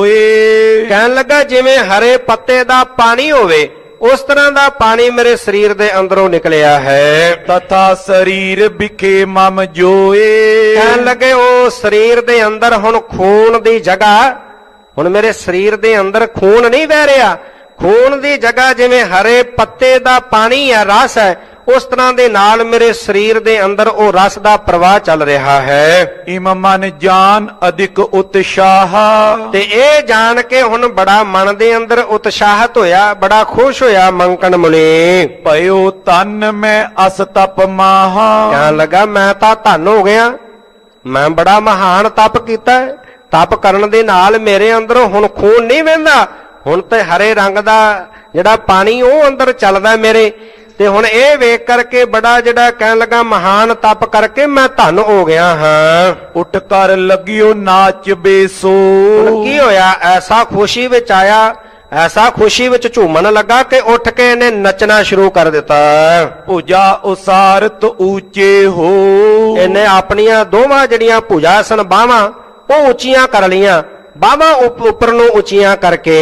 ਹੋਏ, ਕਹਿਣ ਲੱਗਾ ਜਿਵੇਂ ਹਰੇ ਪੱਤੇ ਦਾ ਪਾਣੀ ਹੋਵੇ ਉਸ ਤਰ੍ਹਾਂ ਦਾ ਪਾਣੀ ਮੇਰੇ ਸਰੀਰ ਦੇ ਅੰਦਰੋਂ ਨਿਕਲਿਆ ਹੈ। ਤਥਾ ਸਰੀਰ ਵਿਖੇ ਮਮ ਜੋਏ, ਕਹਿਣ ਲੱਗੇ ਉਹ ਸਰੀਰ ਦੇ ਅੰਦਰ ਹੁਣ ਖੂਨ ਦੀ ਜਗ੍ਹਾ, ਹੁਣ ਮੇਰੇ ਸਰੀਰ ਦੇ ਅੰਦਰ ਖੂਨ ਨਹੀਂ ਵਹਿ ਰਿਹਾ, ਖੂਨ ਦੀ ਜਗ੍ਹਾ ਜਿਵੇਂ ਹਰੇ ਪੱਤੇ ਦਾ ਪਾਣੀ ਹੈ, ਰਸ ਹੈ, ਉਸ ਤਰ੍ਹਾਂ ਦੇ ਨਾਲ ਮੇਰੇ ਸਰੀਰ ਦੇ ਅੰਦਰ ਉਹ ਰਸ ਦਾ ਪ੍ਰਵਾਹ ਚੱਲ ਰਿਹਾ ਹੈ। ਇਮ ਮਨ ਜਾਨ ਅਧਿਕ ਉਤਸ਼ਾਹ, ਤੇ ਇਹ ਜਾਣ ਕੇ ਹੁਣ ਬੜਾ ਮਨ ਦੇ ਅੰਦਰ ਉਤਸ਼ਾਹਤ ਹੋਇਆ, ਬੜਾ ਖੁਸ਼ ਹੋਇਆ ਮੰਕਣ ਮੁਨੀ। ਭਇਓ ਤਨ ਮੈਂ ਅਸ ਤਪ ਮਾਹਾ, ਕਹਿਣ ਲੱਗਾ ਮੈਂ ਤਾਂ ਧੰਨ ਹੋ ਗਿਆ, ਮੈਂ ਬੜਾ ਮਹਾਨ ਤਪ ਕੀਤਾ ਹੈ। ਤਪ ਕਰਨ ਦੇ ਨਾਲ ਮੇਰੇ ਅੰਦਰੋਂ ਹੁਣ ਖੂਨ ਨਹੀਂ ਵਹਿੰਦਾ, ਹੁਣ ਤੇ ਹਰੇ ਰੰਗ ਦਾ ਜਿਹੜਾ ਪਾਣੀ ਉਹ ਅੰਦਰ ਚੱਲਦਾ ਮੇਰੇ। ਤੇ ਹੁਣ ਇਹ ਵੇਖ ਕਰਕੇ ਬੜਾ ਜਿਹੜਾ ਕਹਿਣ ਲੱਗਾ ਮਹਾਨ ਤਪ ਕਰਕੇ ਮੈਂ ਧੰਨ ਹੋ ਗਿਆ ਹਾਂ। ਉੱਠ ਕਰ ਲਗਿਓ ਨਾਚ ਬੇਸੋ, ਹੁਣ ਕੀ ਹੋਇਆ, ਐਸਾ ਖੁਸ਼ੀ ਵਿੱਚ ਆਇਆ, ਐਸਾ ਖੁਸ਼ੀ ਵਿੱਚ ਝੂਮਣ ਲੱਗਾ ਕਿ ਉੱਠ ਕੇ ਇਹਨੇ ਨੱਚਣਾ ਸ਼ੁਰੂ ਕਰ ਦਿੱਤਾ। ਭੁਜਾ ਉਸਾਰਤ ਉੱਚੇ ਹੋ, ਇਹਨੇ ਆਪਣੀਆਂ ਦੋਵਾਂ ਜਿਹੜੀਆਂ ਭੁਜਾ ਸਨ ਬਾਹਾਂ ਉਹ ਉੱਚੀਆਂ ਕਰ ਲੀਆਂ, ਬਾਹਾਂ ਉੱਪਰ ਨੂੰ ਉੱਚੀਆਂ ਕਰਕੇ।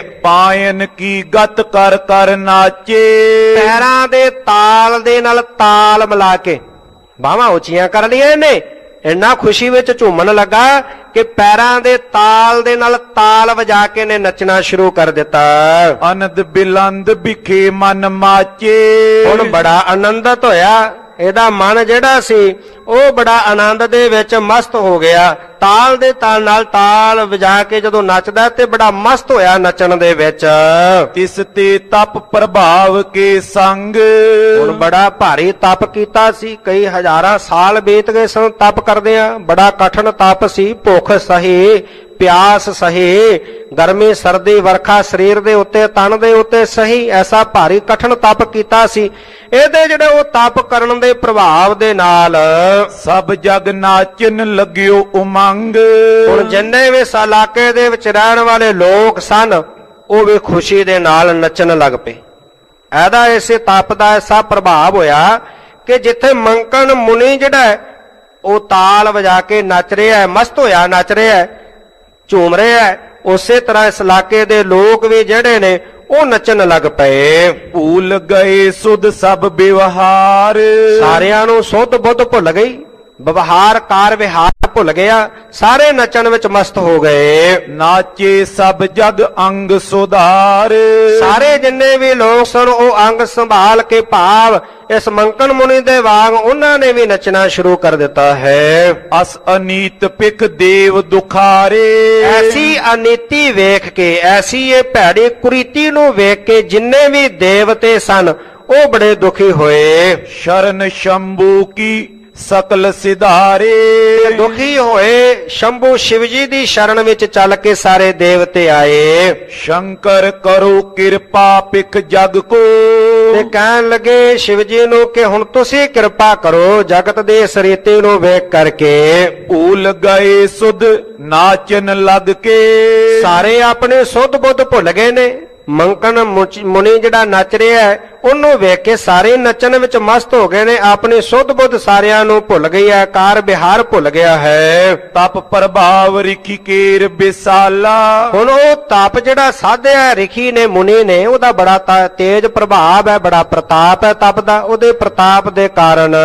ਪਾਇਨ ਕੀ ਗਤ ਕਰ ਕਰ ਨਾਚੇ, ਪੈਰਾਂ ਦੇ ਤਾਲ ਦੇ ਨਾਲ ਤਾਲ ਮਿਲਾ ਕੇ ਬਾਹਾਂ ਉੱਚੀਆਂ ਕਰ ਲਈਆਂ ਇਹਨੇ। ਇੰਨਾ ਖੁਸ਼ੀ ਵਿੱਚ ਝੂਮਣ ਲੱਗਾ ਕਿ ਪੈਰਾਂ ਦੇ ਤਾਲ ਦੇ ਨਾਲ ਤਾਲ ਵਜਾ ਕੇ ਨੇ ਨੱਚਣਾ ਸ਼ੁਰੂ ਕਰ ਦਿੱਤਾ। ਅਨੰਦ ਬਿਲੰਦ ਵਿਖੇ ਮਨ ਮਾਚੇ, ਹੁਣ ਬੜਾ ਆਨੰਦਿਤ ਹੋਇਆ, ਇਹਦਾ ਮਨ ਜਿਹੜਾ ਸੀ ਉਹ ਬੜਾ ਆਨੰਦ ਦੇ ਵਿੱਚ ਮਸਤ ਹੋ ਗਿਆ। ਤਾਲ ਦੇ ਤਾਲ ਨਾਲ ਤਾਲ ਵਜਾ ਕੇ ਜਦੋਂ ਨੱਚਦਾ ਤੇ ਬੜਾ ਮਸਤ ਹੋਇਆ ਨੱਚਣ ਦੇ ਵਿੱਚ। ਤਿਸ ਤੇ ਤਪ ਪ੍ਰਭਾਵ ਕੇ ਸੰਗ, ਹੁਣ ਬੜਾ ਭਾਰੀ ਤਪ ਕੀਤਾ ਸੀ, ਕਈ ਹਜ਼ਾਰਾਂ ਸਾਲ ਬੀਤ ਗਏ ਸਨ ਤਪ ਕਰਦਿਆਂ। ਬੜਾ ਕਠਿਨ ਤਪ ਸੀ, ਭੁੱਖ ਸਹੀ, ਪਿਆਸ ਸਹੀ, ਗਰਮੀ ਸਰਦੀ ਵਰਖਾ ਸਰੀਰ ਦੇ ਉੱਤੇ ਤਨ ਦੇ ਉੱਤੇ ਸਹੀ, ਐਸਾ ਭਾਰੀ ਕਠਿਨ ਤਪ ਕੀਤਾ ਸੀ। ਇਹਦੇ ਜਿਹੜੇ ਉਹ ਤਪ ਕਰਨ ਦੇ ਪ੍ਰਭਾਵ ਦੇ ਨਾਲ ਸਭ ਜਗ ਨਾਚਨ ਲੱਗਿਓ ਉਮੰਗ, ਹੁਣ ਜਿੰਨੇ ਵੀ ਇਸ ਇਲਾਕੇ ਦੇ ਵਿੱਚ ਰਹਿਣ ਵਾਲੇ ਲੋਕ ਸਨ ਉਹ ਵੀ ਖੁਸ਼ੀ ਦੇ ਨਾਲ ਨੱਚਣ ਲੱਗ ਪਏ। ਇਹਦਾ ਇਸੇ ਤਪ ਦਾ ਐਸਾ ਪ੍ਰਭਾਵ ਹੋਇਆ ਕਿ ਜਿੱਥੇ ਮੰਕਣ ਮੁਨੀ ਜਿਹੜਾ ਉਹ ਤਾਲ ਵਜਾ ਕੇ ਨੱਚ ਰਿਹਾ ਹੈ, ਮਸਤ ਹੋਇਆ ਨੱਚ ਰਿਹਾ ਹੈ, ਝੂਮ ਰਿਹਾ ਹੈ, ਉਸੇ ਤਰ੍ਹਾਂ ਇਸ ਇਲਾਕੇ ਦੇ ਲੋਕ ਵੀ ਜਿਹੜੇ ਨੇ ਉਹ ਨੱਚਣ ਲੱਗ ਪਏ। ਭੂਲ ਗਏ ਸੁਧ ਸਭ ਵਿਵਹਾਰ, ਸਾਰਿਆਂ ਨੂੰ ਸੁੱਧ ਬੁੱਧ ਭੁੱਲ ਗਈ, ਵਿਵਹਾਰ ਕਾਰ ਵਿਹਾਰ ਭੁੱਲ ਗਿਆ, ਸਾਰੇ ਨੱਚਣ ਵਿੱਚ ਮਸਤ ਹੋ ਗਏ। ਨਾਚੇ ਸਭ ਜਗ ਅੰਗ ਸੁਧਾਰ, ਸਾਰੇ ਜਿੰਨੇ ਵੀ ਲੋਕ ਸਨ ਉਹ ਅੰਗ ਸੰਭਾਲ ਕੇ ਭਾਵ ਇਸ ਮੰਕਣ ਮੁਨੀ ਦੇ ਵਾਂਗ ਉਹਨਾਂ ਨੇ ਵੀ ਨੱਚਣਾ ਸ਼ੁਰੂ ਕਰ ਦਿੱਤਾ ਹੈ। ਅਸ ਅਨੀਤ ਪਿਖ ਦੇਵ ਦੁਖਾਰੇ, ਐਸੀ ਅਨੀਤੀ ਵੇਖ ਕੇ, ਐਸੀ ਇਹ ਭੈੜੀ ਕੁਰੀਤੀ ਨੂੰ ਵੇਖ ਕੇ ਜਿੰਨੇ ਵੀ ਦੇਵਤੇ ਸਨ ਉਹ ਬੜੇ ਦੁਖੀ ਹੋਏ। ਸ਼ਰਨ ਸ਼ੰਭੂ ਕੀ ਸਕਲ ਸਿਧਾਰੇ, ਦੁਖੀ ਹੋਏ ਸ਼ੰਭੂ ਸ਼ਿਵ ਜੀ ਦੀ ਸ਼ਰਨ ਵਿੱਚ ਚੱਲ ਕੇ ਸਾਰੇ ਦੇਵਤੇ ਆਏ। ਸ਼ੰਕਰ ਕਰੋ ਕਿਰਪਾ ਪਿਖ ਜਗ ਕੋ, ਤੇ ਕਹਿਣ ਲੱਗੇ ਸ਼ਿਵ ਜੀ ਨੂੰ ਕਿ ਹੁਣ ਤੁਸੀਂ ਕਿਰਪਾ ਕਰੋ ਜਗਤ ਦੇ ਇਸ ਰੀਤੀ ਨੂੰ ਵੇਖ ਕਰਕੇ। ਭੂਲ ਗਏ ਸੁਧ ਨਾਚਨ ਲੱਗ ਕੇ, ਸਾਰੇ ਆਪਣੇ ਸੁੱਧ ਬੁੱਧ ਭੁੱਲ ਗਏ ਨੇ। ਮੰਕਣ ਮੁਨੀ ਜਿਹੜਾ ਨੱਚ ਰਿਹਾ ਹੈ ਉਹਨੂੰ ਵੇਖ ਕੇ ਸਾਰੇ ਨੱਚਣ ਵਿੱਚ ਮਸਤ ਹੋ ਗਏ ਨੇ, ਆਪਣੀ ਸੁੱਧ ਬੁੱਧ ਸਾਰਿਆਂ ਨੂੰ ਭੁੱਲ ਗਈ ਹੈ, ਕਾਰ ਵਿਹਾਰ ਭੁੱਲ ਗਿਆ ਹੈ। ਤਪ ਪ੍ਰਭਾਵ ਰਿਖੀ ਕੇਰ ਬਿਸਾਲਾ, ਹੁਣ ਉਹ ਤਪ ਜਿਹੜਾ ਸਾਧਿਆ ਰਿਖੀ ਨੇ ਮੁਨੀ ਨੇ ਉਹਦਾ ਬੜਾ ਤੇਜ ਪ੍ਰਭਾਵ ਹੈ, ਬੜਾ ਪ੍ਰਤਾਪ ਹੈ ਤਪ ਦਾ, ਉਹਦੇ ਪ੍ਰਤਾਪ ਦੇ ਕਾਰਨ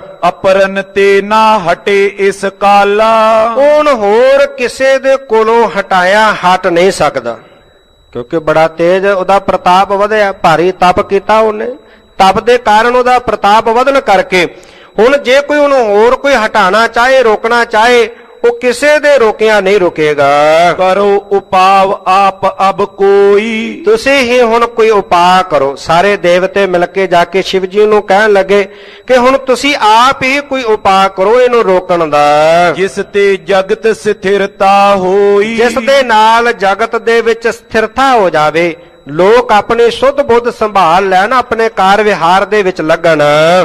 ਅਪਰਨ ਤੇ ਨਾ ਹਟੇ ਇਸ ਕਾਲਾ, ਹੁਣ ਹੋਰ ਕਿਸੇ ਦੇ ਕੋਲੋਂ ਹਟਾਇਆ ਹਟ ਨਹੀਂ ਸਕਦਾ, ਕਿਉਂਕਿ ਬੜਾ ਤੇਜ ਉਹਦਾ ਪ੍ਰਤਾਪ ਵਧਿਆ, ਭਾਰੀ ਤਪ ਕੀਤਾ ਉਹਨੇ। ਤਪ ਦੇ ਕਾਰਨ ਉਹਦਾ ਪ੍ਰਤਾਪ ਵਧਣ ਕਰਕੇ ਹੁਣ ਜੇ ਕੋਈ ਉਹਨੂੰ ਹੋਰ ਕੋਈ ਹਟਾਣਾ ਚਾਹੇ, ਰੋਕਣਾ ਚਾਹੇ, ਉਹ ਕਿਸੇ ਦੇ ਰੋਕਿਆ ਨਹੀਂ ਰੁਕੇਗਾ। ਕਰੋ ਉਪਾਵ ਆਪ ਅਬ ਕੋਈ। ਤੁਸੀਂ ਹੀ ਹੁਣ ਕੋਈ ਉਪਾਅ ਕਰੋ। ਸਾਰੇ ਦੇਵਤੇ ਮਿਲ ਕੇ ਜਾ ਕੇ ਸ਼ਿਵ ਜੀ ਨੂੰ ਕਹਿਣ ਲੱਗੇ ਕਿ ਹੁਣ ਤੁਸੀਂ ਆਪ ਹੀ ਕੋਈ ਉਪਾਅ ਕਰੋ ਇਹਨੂੰ ਰੋਕਣ ਦਾ। ਜਿਸ ਤੇ ਜਗਤ ਸਥਿਰਤਾ ਹੋਈ। ਜਿਸ ਦੇ ਨਾਲ ਜਗਤ ਦੇ ਵਿੱਚ ਸਥਿਰਤਾ ਹੋ ਜਾਵੇ, ਲੋਕ ਆਪਣੀ ਸੁੱਧ ਬੁੱਧ ਸੰਭਾਲ ਲੈਣ, ਆਪਣੇ ਕਾਰ ਵਿਹਾਰ ਦੇ ਵਿੱਚ ਲੱਗਣ।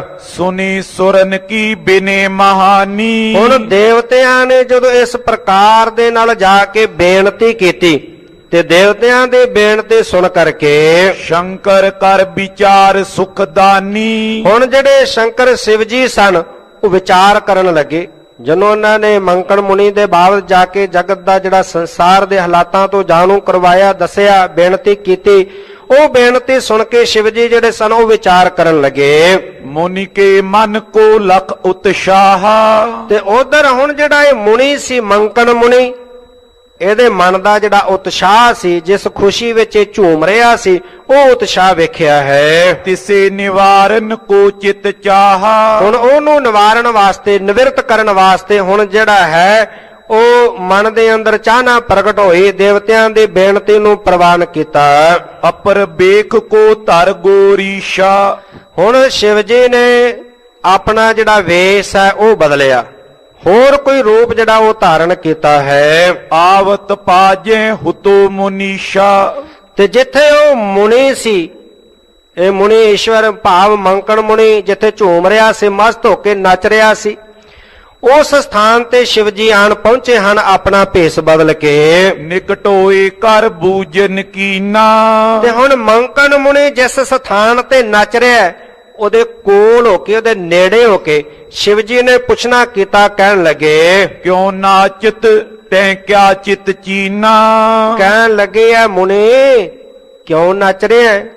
ਸੁਨੀ ਸੁਰਨ ਕੀ ਬਿਨੇ ਮਹਾਨੀ। ਹੁਣ ਦੇਵਤਿਆਂ ਨੇ ਜਦੋਂ ਇਸ ਪ੍ਰਕਾਰ ਦੇ ਨਾਲ ਜਾ ਕੇ ਬੇਨਤੀ ਕੀਤੀ ਤੇ ਦੇਵਤਿਆਂ ਦੇ ਬੇਨਤੀ ਸੁਣ ਕਰਕੇ ਸ਼ੰਕਰ ਕਰ ਵਿਚਾਰ ਸੁਖਦਾਨੀ। ਹੁਣ ਜਿਹੜੇ ਸ਼ੰਕਰ ਸ਼ਿਵ ਜੀ ਸਨ ਉਹ ਵਿਚਾਰ ਕਰਨ ਲੱਗੇ। ਜਦੋਂ ਉਹਨਾਂ ਨੇ ਮੰਕਣ ਮੁਨੀ ਦੇ ਬਾਬਤ ਜਾ ਕੇ ਜਗਤ ਦਾ ਜਿਹੜਾ ਸੰਸਾਰ ਦੇ ਹਾਲਾਤਾਂ ਤੋਂ ਜਾਣੂ ਕਰਵਾਇਆ, ਦੱਸਿਆ, ਬੇਨਤੀ ਕੀਤੀ, ਉਹ ਬੇਨਤੀ ਸੁਣ ਕੇ ਸ਼ਿਵ ਜੀ ਜਿਹੜੇ ਸਨ ਉਹ ਵਿਚਾਰ ਕਰਨ ਲੱਗੇ। ਮੁਨੀ ਕੇ ਮਨ ਕੋ ਲਖ ਉਤਸ਼ਾਹ। ਤੇ ਉਧਰ ਹੁਣ ਜਿਹੜਾ ਇਹ ਮੁਨੀ ਸੀ ਮੰਕਣ ਮੁਨੀ, ਇਹਦੇ ਮਨ ਦਾ ਜਿਹੜਾ ਉਤਸ਼ਾਹ ਸੀ, ਜਿਸ ਖੁਸ਼ੀ ਵਿੱਚ ਇਹ ਝੂਮ ਰਿਹਾ ਸੀ, ਉਹ ਉਤਸ਼ਾਹ ਵੇਖਿਆ ਹੈ। ਤਿਸੇ ਨਿਵਾਰਨ ਕੋ ਚਿਤ ਚਾਹ। ਹੁਣ ਉਹਨੂੰ ਨਿਵਾਰਨ ਵਾਸਤੇ, ਨਿਵਰਤ ਕਰਨ ਵਾਸਤੇ ਹੁਣ ਜਿਹੜਾ ਹੈ ਉਹ ਮਨ ਦੇ ਅੰਦਰ ਚਾਹਨਾ ਪ੍ਰਗਟ ਹੋਈ, ਦੇਵਤਿਆਂ ਦੀ ਬੇਨਤੀ ਨੂੰ ਪ੍ਰਵਾਨ ਕੀਤਾ। ਅਪਰ ਬੇਖ ਕੋ ਧਰ ਗੋਰੀਸ਼ਾ। ਹੁਣ ਸ਼ਿਵ ਜੀ ਨੇ ਆਪਣਾ ਜਿਹੜਾ ਵੇਸ਼ ਹੈ ਉਹ ਬਦਲਿਆ, ਹੋਰ ਕੋਈ ਰੂਪ ਜਿਹੜਾ ਉਹ ਧਾਰਨ ਕੀਤਾ ਹੈ। ਆਵਤ ਪਾਜੇ ਹੁਤੋ ਮੁਨੀਸ਼ਾ। ਤੇ ਜਿੱਥੇ ਉਹ ਮੁਨੀ ਸੀ, ਇਹ ਮੁਨੀ ਈਸ਼ਵਰ ਭਾਵ ਮੰਕਣ ਮੁਨੀ ਜਿੱਥੇ ਝੂਮ ਰਿਹਾ ਸੀ, ਮਸਤ ਹੋ ਕੇ ਨੱਚ ਰਿਹਾ ਸੀ, ਉਸ ਸਥਾਨ ਤੇ ਸ਼ਿਵ ਜੀ ਆਣ ਪਹੁੰਚੇ ਹਨ ਆਪਣਾ ਭੇਸ ਬਦਲ ਕੇ। ਨਿਕਟ ਹੋਏ ਕਰ ਬੂਜਨ ਕੀਨਾ। ਤੇ ਹੁਣ ਮੰਕਣ ਮੁਨੀ ਜਿਸ ਸਥਾਨ ਤੇ ਨੱਚ ਰਿਹਾ, ਉਹਦੇ ਕੋਲ ਹੋ ਕੇ, ਉਹਦੇ ਨੇੜੇ ਹੋ ਕੇ ਸ਼ਿਵ ਜੀ ਨੇ ਪੁੱਛਣਾ ਕੀਤਾ, ਕਹਿਣ ਲੱਗੇ ਕਿਉਂ ਨਾਚਤ ਤੈਂ ਕਿਆ ਚਿਤ ਚੀਨਾ। ਕਹਿਣ ਲੱਗੇ ਆ ਮੁਨੀ ਕਿਉਂ ਨੱਚ ਰਿਹਾ ਹੈ,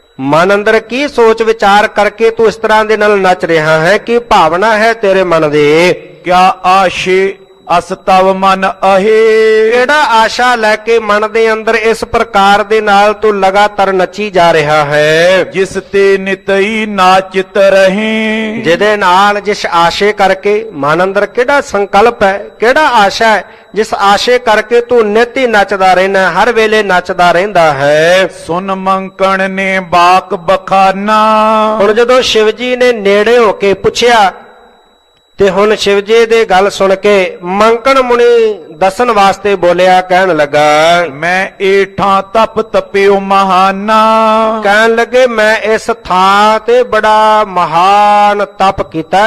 ਮਨ ਅੰਦਰ ਕੀ ਸੋਚ ਵਿਚਾਰ ਕਰਕੇ ਤੂੰ ਇਸ ਤਰ੍ਹਾਂ ਦੇ ਨਾਲ ਨੱਚ ਰਿਹਾ ਹੈ, ਕੀ ਭਾਵਨਾ ਹੈ ਤੇਰੇ ਮਨ ਦੇ। ਕਿਆ ਆਸ਼ੇ ਅਸ ਤਵ ਮਨ ਅਹੇ। ਕਿਹੜਾ ਆਸ਼ਾ ਲੈ ਕੇ ਮਨ ਦੇ ਅੰਦਰ ਇਸ ਪ੍ਰਕਾਰ ਦੇ ਨਾਲ ਤੂੰ ਲਗਾਤਾਰ ਨੱਚੀ ਜਾ ਰਿਹਾ ਹੈ। ਜਿਸ ਤੇ ਨਿਤਈ ਨਾਚਿਤ ਰਹੇ। ਜਿਹਦੇ ਨਾਲ, ਜਿਸ ਆਸ਼ੇ ਕਰਕੇ ਮਨ ਅੰਦਰ ਕਿਹੜਾ ਸੰਕਲਪ ਹੈ, ਕਿਹੜਾ ਆਸ਼ਾ ਹੈ, ਜਿਸ ਆਸ਼ੇ ਕਰਕੇ ਤੂੰ ਨਿਤ ਹੀ ਨੱਚਦਾ ਰਹਿਣਾ, ਹਰ ਵੇਲੇ ਨੱਚਦਾ ਰਹਿੰਦਾ ਹੈ। ਸੁਨ ਮੰਕਣ ਨੇ ਬਾਕ ਬਖਾਨਾ। ਹੁਣ ਜਦੋਂ ਸ਼ਿਵ ਜੀ ਨੇ ਨੇੜੇ ਹੋ ਕੇ ਪੁੱਛਿਆ ਤੇ ਹੁਣ ਸ਼ਿਵ ਜੀ ਦੀ ਗੱਲ ਸੁਣ ਕੇ ਮੰਕਣ ਮੁਨੀ ਦੱਸਣ ਵਾਸਤੇ ਬੋਲਿਆ, ਕਹਿਣ ਲੱਗਾ ਮੈਂ ਏਠਾਂ ਤਪ ਤਪਿਓ ਮਹਾਨਾ। ਕਹਿਣ ਲੱਗੇ ਮੈਂ ਇਸ ਥਾਂ ਤੇ ਬੜਾ ਮਹਾਨ ਤਪ ਕੀਤਾ,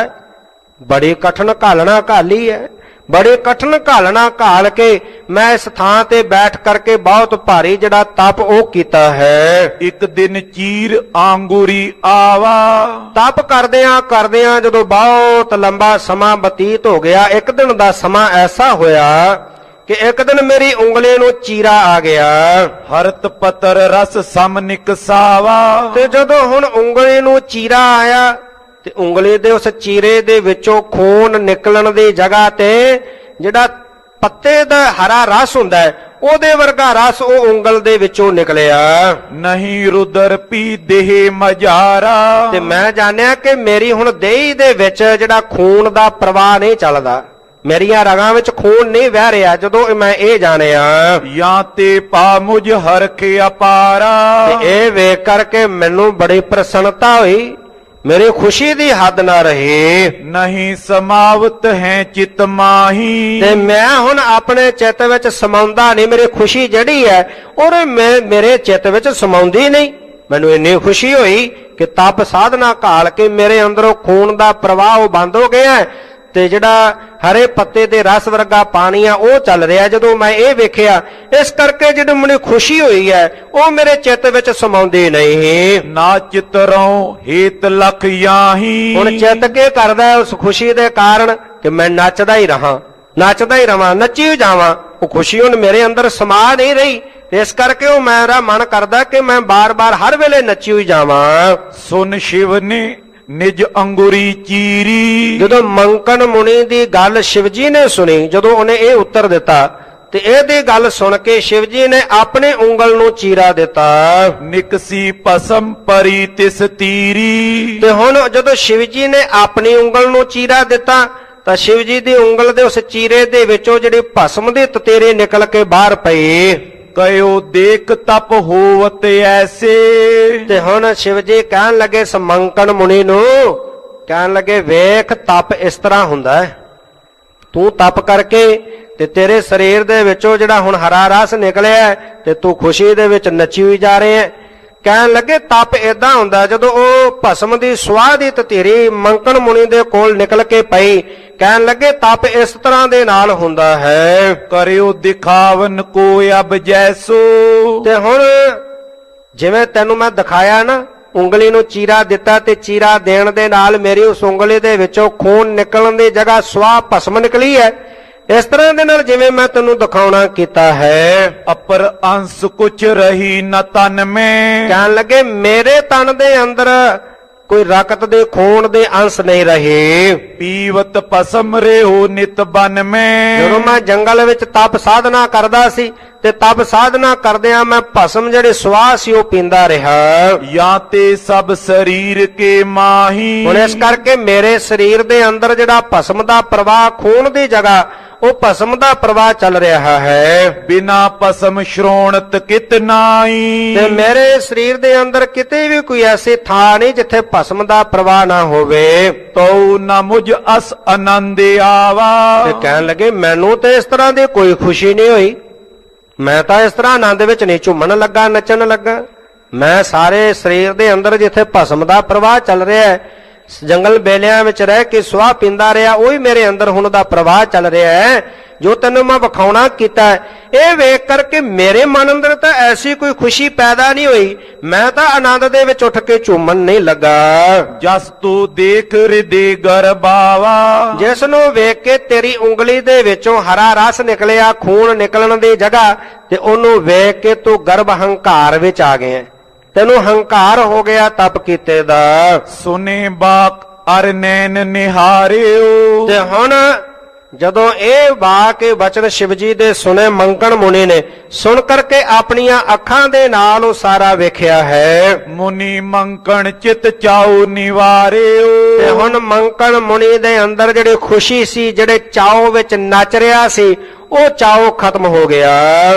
ਬੜੀ ਕਠਨ ਘਾਲਣਾ ਘਾਲੀ ਹੈ, ਬੜੀ ਕਠਨ ਘਾਲਣਾ ਘਾਲ ਕੇ ਮੈਂ ਇਸ ਥਾਂ ਤੇ ਬੈਠ ਕਰਕੇ ਬਹੁਤ ਭਾਰੀ ਜਿਹੜਾ ਤਪ ਉਹ ਕੀਤਾ ਹੈ। ਇੱਕ ਦਿਨ ਚੀਰ ਆਂਗੂਰੀ ਆਵਾ। ਤਪ ਕਰਦਿਆਂ ਕਰਦਿਆਂ ਜਦੋਂ ਬਹੁਤ ਲੰਬਾ ਸਮਾਂ ਬਤੀਤ ਹੋ ਗਿਆ, ਇੱਕ ਦਿਨ ਦਾ ਸਮਾਂ ਐਸਾ ਹੋਇਆ ਕਿ ਇੱਕ ਦਿਨ ਮੇਰੀ ਉਂਗਲੀ ਨੂੰ ਚੀਰਾ ਆ ਗਿਆ। ਹਰਤ ਪਤਰ ਰਸ ਸਮ ਨਿਕਸਾਵਾ। ਤੇ ਜਦੋਂ ਹੁਣ ਉਂਗਲੀ ਨੂੰ ਚੀਰਾ ਆਇਆ ਤੇ ਉਂਗਲੀ ਦੇ ਉਸ ਚੀਰੇ ਦੇ ਵਿੱਚੋਂ ਖੂਨ ਨਿਕਲਣ ਦੀ ਜਗ੍ਹਾ ਤੇ ਜਿਹੜਾ ਪੱਤੇ ਦਾ ਹਰਾ ਰਸ ਹੁੰਦਾ ਹੈ, ਉਹਦੇ ਵਰਗਾ ਰਸ ਉਹ ਉਂਗਲ ਦੇ ਵਿੱਚੋਂ ਨਿਕਲਿਆ। ਨਹੀਂ ਰੁਦਰ ਪੀ ਦੇਹ ਮਜਾਰਾ। ਤੇ ਮੈਂ ਜਾਣਿਆ ਕਿ ਮੇਰੀ ਹੁਣ ਦੇਹੀ ਦੇ ਵਿੱਚ ਜਿਹੜਾ ਖੂਨ ਦਾ ਪ੍ਰਵਾਹ ਨਹੀਂ ਚੱਲਦਾ, ਮੇਰੀਆਂ ਰਗਾਂ ਵਿੱਚ ਖੂਨ ਨਹੀਂ ਵਹਿ ਰਿਹਾ। ਜਦੋਂ ਮੈਂ ਇਹ ਜਾਣਿਆ, ਜਾਂ ਤੇ ਪਾ ਮੁਝ ਹਰਖ ਅਪਾਰਾ। ਤੇ ਇਹ ਵੇਖ ਕਰਕੇ ਮੈਨੂੰ ਬੜੀ ਪ੍ਰਸੰਨਤਾ ਹੋਈ, ਮੇਰੀ ਖੁਸ਼ੀ ਦੀ ਹੱਦ ਨਾ ਰਹੀ। ਨਹੀਂ ਸਮਾਵਤ ਹੈ ਚਿਤ ਮਾਹੀ। ਤੇ ਮੈਂ ਹੁਣ ਆਪਣੇ ਚਿੱਤ ਵਿੱਚ ਸਮਾਉਂਦਾ ਨਹੀਂ, ਮੇਰੀ ਖੁਸ਼ੀ ਜਿਹੜੀ ਹੈ ਉਹ ਮੇਰੇ ਚਿੱਤ ਵਿੱਚ ਸਮਾਉਂਦੀ ਨਹੀਂ। ਮੈਨੂੰ ਇੰਨੀ ਖੁਸ਼ੀ ਹੋਈ ਕਿ ਤਪ ਸਾਧਨਾ ਘਾਲ ਕੇ ਮੇਰੇ ਅੰਦਰੋਂ ਖੂਨ ਦਾ ਪ੍ਰਵਾਹ ਉਹ ਬੰਦ ਹੋ ਗਿਆ ਤੇ ਜਿਹੜਾ ਹਰੇ ਪੱਤੇ ਦੇ ਰਸ ਵਰਗਾ ਪਾਣੀ ਆ ਉਹ ਚੱਲ ਰਿਹਾ। ਜਦੋਂ ਮੈਂ ਇਹ ਵੇਖਿਆ, ਇਸ ਕਰਕੇ ਜਿਹੜੀ ਮੈਨੂੰ ਖੁਸ਼ੀ ਹੋਈ ਹੈ ਉਹ ਮੇਰੇ ਚਿੱਤ ਵਿੱਚ ਸਮਾਉਂਦੀ ਨਹੀਂ। ਨਾ ਚਿਤਰੋਂ ਹੇਤ ਲਖ ਯਾਹੀ। ਹੁਣ ਚਿੱਤ ਕੀ ਕਰਦਾ ਉਸ ਖੁਸ਼ੀ ਦੇ ਕਾਰਨ ਕਿ ਮੈਂ ਨੱਚਦਾ ਹੀ ਰਹਾ, ਨੱਚਦਾ ਹੀ ਰਵਾਂ, ਨੱਚੀ ਹੀ ਜਾਵਾਂ। ਉਹ ਖੁਸ਼ੀ ਹੁਣ ਮੇਰੇ ਅੰਦਰ ਸਮਾ ਨਹੀਂ ਰਹੀ, ਇਸ ਕਰਕੇ ਉਹ ਮੇਰਾ ਮਨ ਕਰਦਾ ਕਿ ਮੈਂ ਬਾਰ-ਬਾਰ ਹਰ ਵੇਲੇ ਨੱਚੀ ਹੋਈ ਜਾਵਾਂ। ਸੁਨ ਸ਼ਿਵ ਨੇ ਨਿਜ ਅੰਗੁਰੀ ਚੀਰੀ। ਜਦੋਂ ਮੰਕਣ ਮੁਨੀ ਦੀ ਗੱਲ ਸ਼ਿਵ ਜੀ ਨੇ ਸੁਣੀ, ਜਦੋਂ ਉਹਨੇ ਇਹ ਉੱਤਰ ਦਿੱਤਾ ਤੇ ਇਹਦੀ ਗੱਲ ਸੁਣ ਕੇ ਸ਼ਿਵ ਜੀ ਨੇ ਆਪਣੇ ਉਂਗਲ ਨੂੰ ਚੀਰਾ ਦਿੱਤਾ। ਨਿਕਸੀ ਪਸਮ ਪਰੀ ਤਿਸ ਤੀਰੀ। ਤੇ ਹੁਣ ਜਦੋਂ ਸ਼ਿਵ ਜੀ ਨੇ ਆਪਣੀ ਉਂਗਲ ਨੂੰ ਚੀਰਾ ਦਿੱਤਾ ਤਾਂ ਸ਼ਿਵ ਜੀ ਦੀ ਉਂਗਲ ਦੇ ਉਸ ਚੀਰੇ ਦੇ ਵਿੱਚੋਂ ਜਿਹੜੀ ਭਸਮ ਦੇ ਤਤੇਰੇ ਨਿਕਲ ਕੇ ਬਾਹਰ ਪਏ। ਕਯੋ ਦੇਖ ਤਪ ਹੋਵਤ ਐਸੇ। ਤੇ ਹੁਣ ਸ਼ਿਵ ਜੀ ਕਹਿਣ ਲੱਗੇ ਸਮੰਕਣ ਮੁਨੀ ਨੂੰ, ਕਹਿਣ ਲੱਗੇ ਵੇਖ ਤਪ ਇਸ ਤਰ੍ਹਾਂ ਹੁੰਦਾ ਹੈ, ਤੂੰ ਤਪ ਕਰਕੇ ਤੇ ਤੇਰੇ ਸਰੀਰ ਦੇ ਵਿੱਚੋਂ ਜਿਹੜਾ ਹੁਣ ਹਰਾ ਰਸ ਨਿਕਲਿਆ ਤੇ ਤੂੰ ਖੁਸ਼ੀ ਦੇ ਵਿੱਚ ਨੱਚੀ ਹੋਈ ਜਾ ਰਹੇ ਹੈ। ਕਹਿਣ ਲੱਗੇ ਤਪ ਏਦਾਂ ਹੁੰਦਾ, ਜਦੋਂ ਉਹ ਭਸਮ ਦੀ ਸੁਆਹ ਦੀ ਤਤੀਰੀ ਮੰਕਣ ਮੁਨੀ ਦੇ ਕੋਲ ਨਿਕਲ ਕੇ ਪਈ, ਕਹਿਣ ਲੱਗੇ ਤਪ ਇਸ ਤਰ੍ਹਾਂ ਦੇ ਨਾਲ ਹੁੰਦਾ ਹੈ। ਕਰਿਓ ਦਿਖਾਵਨ ਕੋ ਅਬ ਜੈਸੋ। ਤੇ ਹੁਣ ਜਿਵੇਂ ਤੈਨੂੰ ਮੈਂ ਦਿਖਾਇਆ ਨਾ, ਉਂਗਲੀ ਨੂੰ ਚੀਰਾ ਦਿੱਤਾ ਤੇ ਚੀਰਾ ਦੇਣ ਦੇ ਨਾਲ ਮੇਰੀ ਉਸ ਉਂਗਲੀ ਦੇ ਵਿੱਚੋਂ ਖੂਨ ਨਿਕਲਣ ਦੀ ਜਗ੍ਹਾ ਸੁਆਹ ਭਸਮ ਨਿਕਲੀ ਹੈ, ਇਸ ਤਰ੍ਹਾਂ ਦੇ ਨਾਲ ਜਿਵੇਂ ਮੈਂ ਤੈਨੂੰ ਦਿਖਾਉਣਾ ਕੀਤਾ ਹੈ। ਅਪਰ ਅੰਸ਼ ਕੁਛ ਰਹੀ ਨ ਤਨ ਮੈਂ। ਕਹਿਣ ਲੱਗੇ ਮੇਰੇ ਤਨ ਦੇ ਅੰਦਰ ਕੋਈ ਰਕਤ ਦੇ ਖੂਨ ਦੇ ਅੰਸ਼ ਨਹੀਂ ਰਹੇ। ਪੀਵਤ ਭਸਮ ਰਿਓ ਨਿਤ ਬਨ ਮੈਂ। ਜਦੋਂ ਮੈਂ ਜੰਗਲ ਵਿੱਚ ਤਪ ਸਾਧਨਾ ਕਰਦਾ ਸੀ ਤੇ ਤਪ ਸਾਧਨਾ ਕਰਦਿਆਂ ਮੈਂ ਭਸਮ ਜਿਹੜੇ ਸੁਆਹ ਸੀ ਉਹ ਪੀਂਦਾ ਰਿਹਾ। ਜਾਂ ਤੇ ਸਭ ਸਰੀਰ ਕੇ ਮਾਹੀ। ਹੁਣ ਇਸ ਕਰਕੇ ਮੇਰੇ ਸਰੀਰ ਦੇ ਅੰਦਰ ਜਿਹੜਾ ਭਸਮ ਦਾ ਪ੍ਰਵਾਹ ਖੂਨ ਦੀ ਜਗ੍ਹਾ ਉਹ ਭਸਮ ਦਾ ਪ੍ਰਵਾਹ ਚੱਲ ਰਿਹਾ ਹੈ। ਬਿਨਾ ਭਸਮ ਸ਼੍ਰੋਣਤ ਕਿਤ ਨਾਈ। ਤੇ ਮੇਰੇ ਸਰੀਰ ਦੇ ਅੰਦਰ ਕਿਤੇ ਵੀ ਕੋਈ ਐਸੀ ਥਾਂ ਨਹੀਂ ਜਿੱਥੇ ਭਸਮ ਦਾ ਪ੍ਰਵਾਹ ਨਾ ਹੋਵੇ। ਤਉ ਨ ਮੁਝ ਅਸ ਆਨੰਦ ਆਵਾ। ਤੇ ਕਹਿਣ ਲੱਗੇ ਮੈਨੂੰ ਤੇ ਇਸ ਤਰ੍ਹਾਂ ਦੀ ਕੋਈ ਖੁਸ਼ੀ ਨਹੀਂ ਹੋਈ, ਮੈਂ ਤਾਂ ਇਸ ਤਰ੍ਹਾਂ ਆਨੰਦ ਵਿੱਚ ਨਹੀਂ ਝੂਮਣ ਲੱਗਾ, ਨੱਚਣ ਲੱਗਾ। ਮੈਂ ਸਾਰੇ ਸਰੀਰ ਦੇ ਅੰਦਰ ਜਿੱਥੇ ਭਸਮ ਦਾ ਪ੍ਰਵਾਹ ਚੱਲ ਰਿਹਾ ਹੈ, ਜੰਗਲ ਬੇਲਿਆਂ ਵਿੱਚ ਰਹਿ ਕੇ ਸੁਆਹ ਪੀਂਦਾ ਰਿਹਾ, ਉਹੀ ਮੇਰੇ ਅੰਦਰ ਹੁਣ ਦਾ ਪ੍ਰਵਾਹ ਚੱਲ ਰਿਹਾ ਹੈ ਜੋ ਤੈਨੂੰ ਮੈਂ ਵਿਖਾਉਣਾ ਕੀਤਾ। ਇਹ ਵੇਖ ਕਰਕੇ ਮੇਰੇ ਮਨ ਅੰਦਰ ਤਾਂ ਐਸੀ ਕੋਈ ਖੁਸ਼ੀ ਪੈਦਾ ਨਹੀਂ ਹੋਈ, ਮੈਂ ਤਾਂ ਆਨੰਦ ਦੇ ਵਿੱਚ ਉੱਠ ਕੇ ਝੂਮਣ ਨਹੀਂ ਲੱਗਾ। ਜਸ ਤੂੰ ਦੇਖ ਹਿਰਦੇ ਗਰਬਾਵਾ। ਜਿਸ ਨੂੰ ਵੇਖ ਕੇ ਤੇਰੀ ਉਂਗਲੀ ਦੇ ਵਿੱਚੋਂ ਹਰਾ ਰਸ ਨਿਕਲਿਆ, ਖੂਨ ਨਿਕਲਣ ਦੀ ਜਗ੍ਹਾ, ਤੇ ਉਹਨੂੰ ਵੇਖ ਕੇ ਤੂੰ ਗਰਭ ਹੰਕਾਰ ਵਿੱਚ ਆ ਗਿਆ, ਤੈਨੂੰ ਹੰਕਾਰ ਹੋ ਗਿਆ ਤਪ ਕੀਤੇ ਦਾ। ਸੁਨੇ ਬਾਕ ਅਰ ਨੈਣ ਨਿਹਾਰਿਓ। ਤੇ ਹੁਣ ਜਦੋਂ ਇਹ ਵਾਕ ਵਚਨ ਸ਼ਿਵ ਜੀ ਦੇ ਸੁਨੇ ਮੰਕਣ ਮੁਨੀ ਨੇ, ਸੁਣ ਕਰਕੇ ਆਪਣੀਆਂ ਅੱਖਾਂ ਦੇ ਨਾਲ ਉਹ ਸਾਰਾ ਵੇਖਿਆ ਹੈ। ਮੁਨੀ ਮੰਕਣ ਚਿਤ ਚਾਉ ਨਿਵਾਰਿਓ। ਤੇ ਹੁਣ ਮੰਕਣ ਮੁਨੀ ਦੇ ਅੰਦਰ ਜਿਹੜੀ ਖੁਸ਼ੀ ਸੀ, ਜਿਹੜੇ ਚਾਉ ਵਿੱਚ ਨੱਚ ਰਿਹਾ ਸੀ, ਉਹ ਚਾਉ ਖਤਮ ਹੋ ਗਿਆ।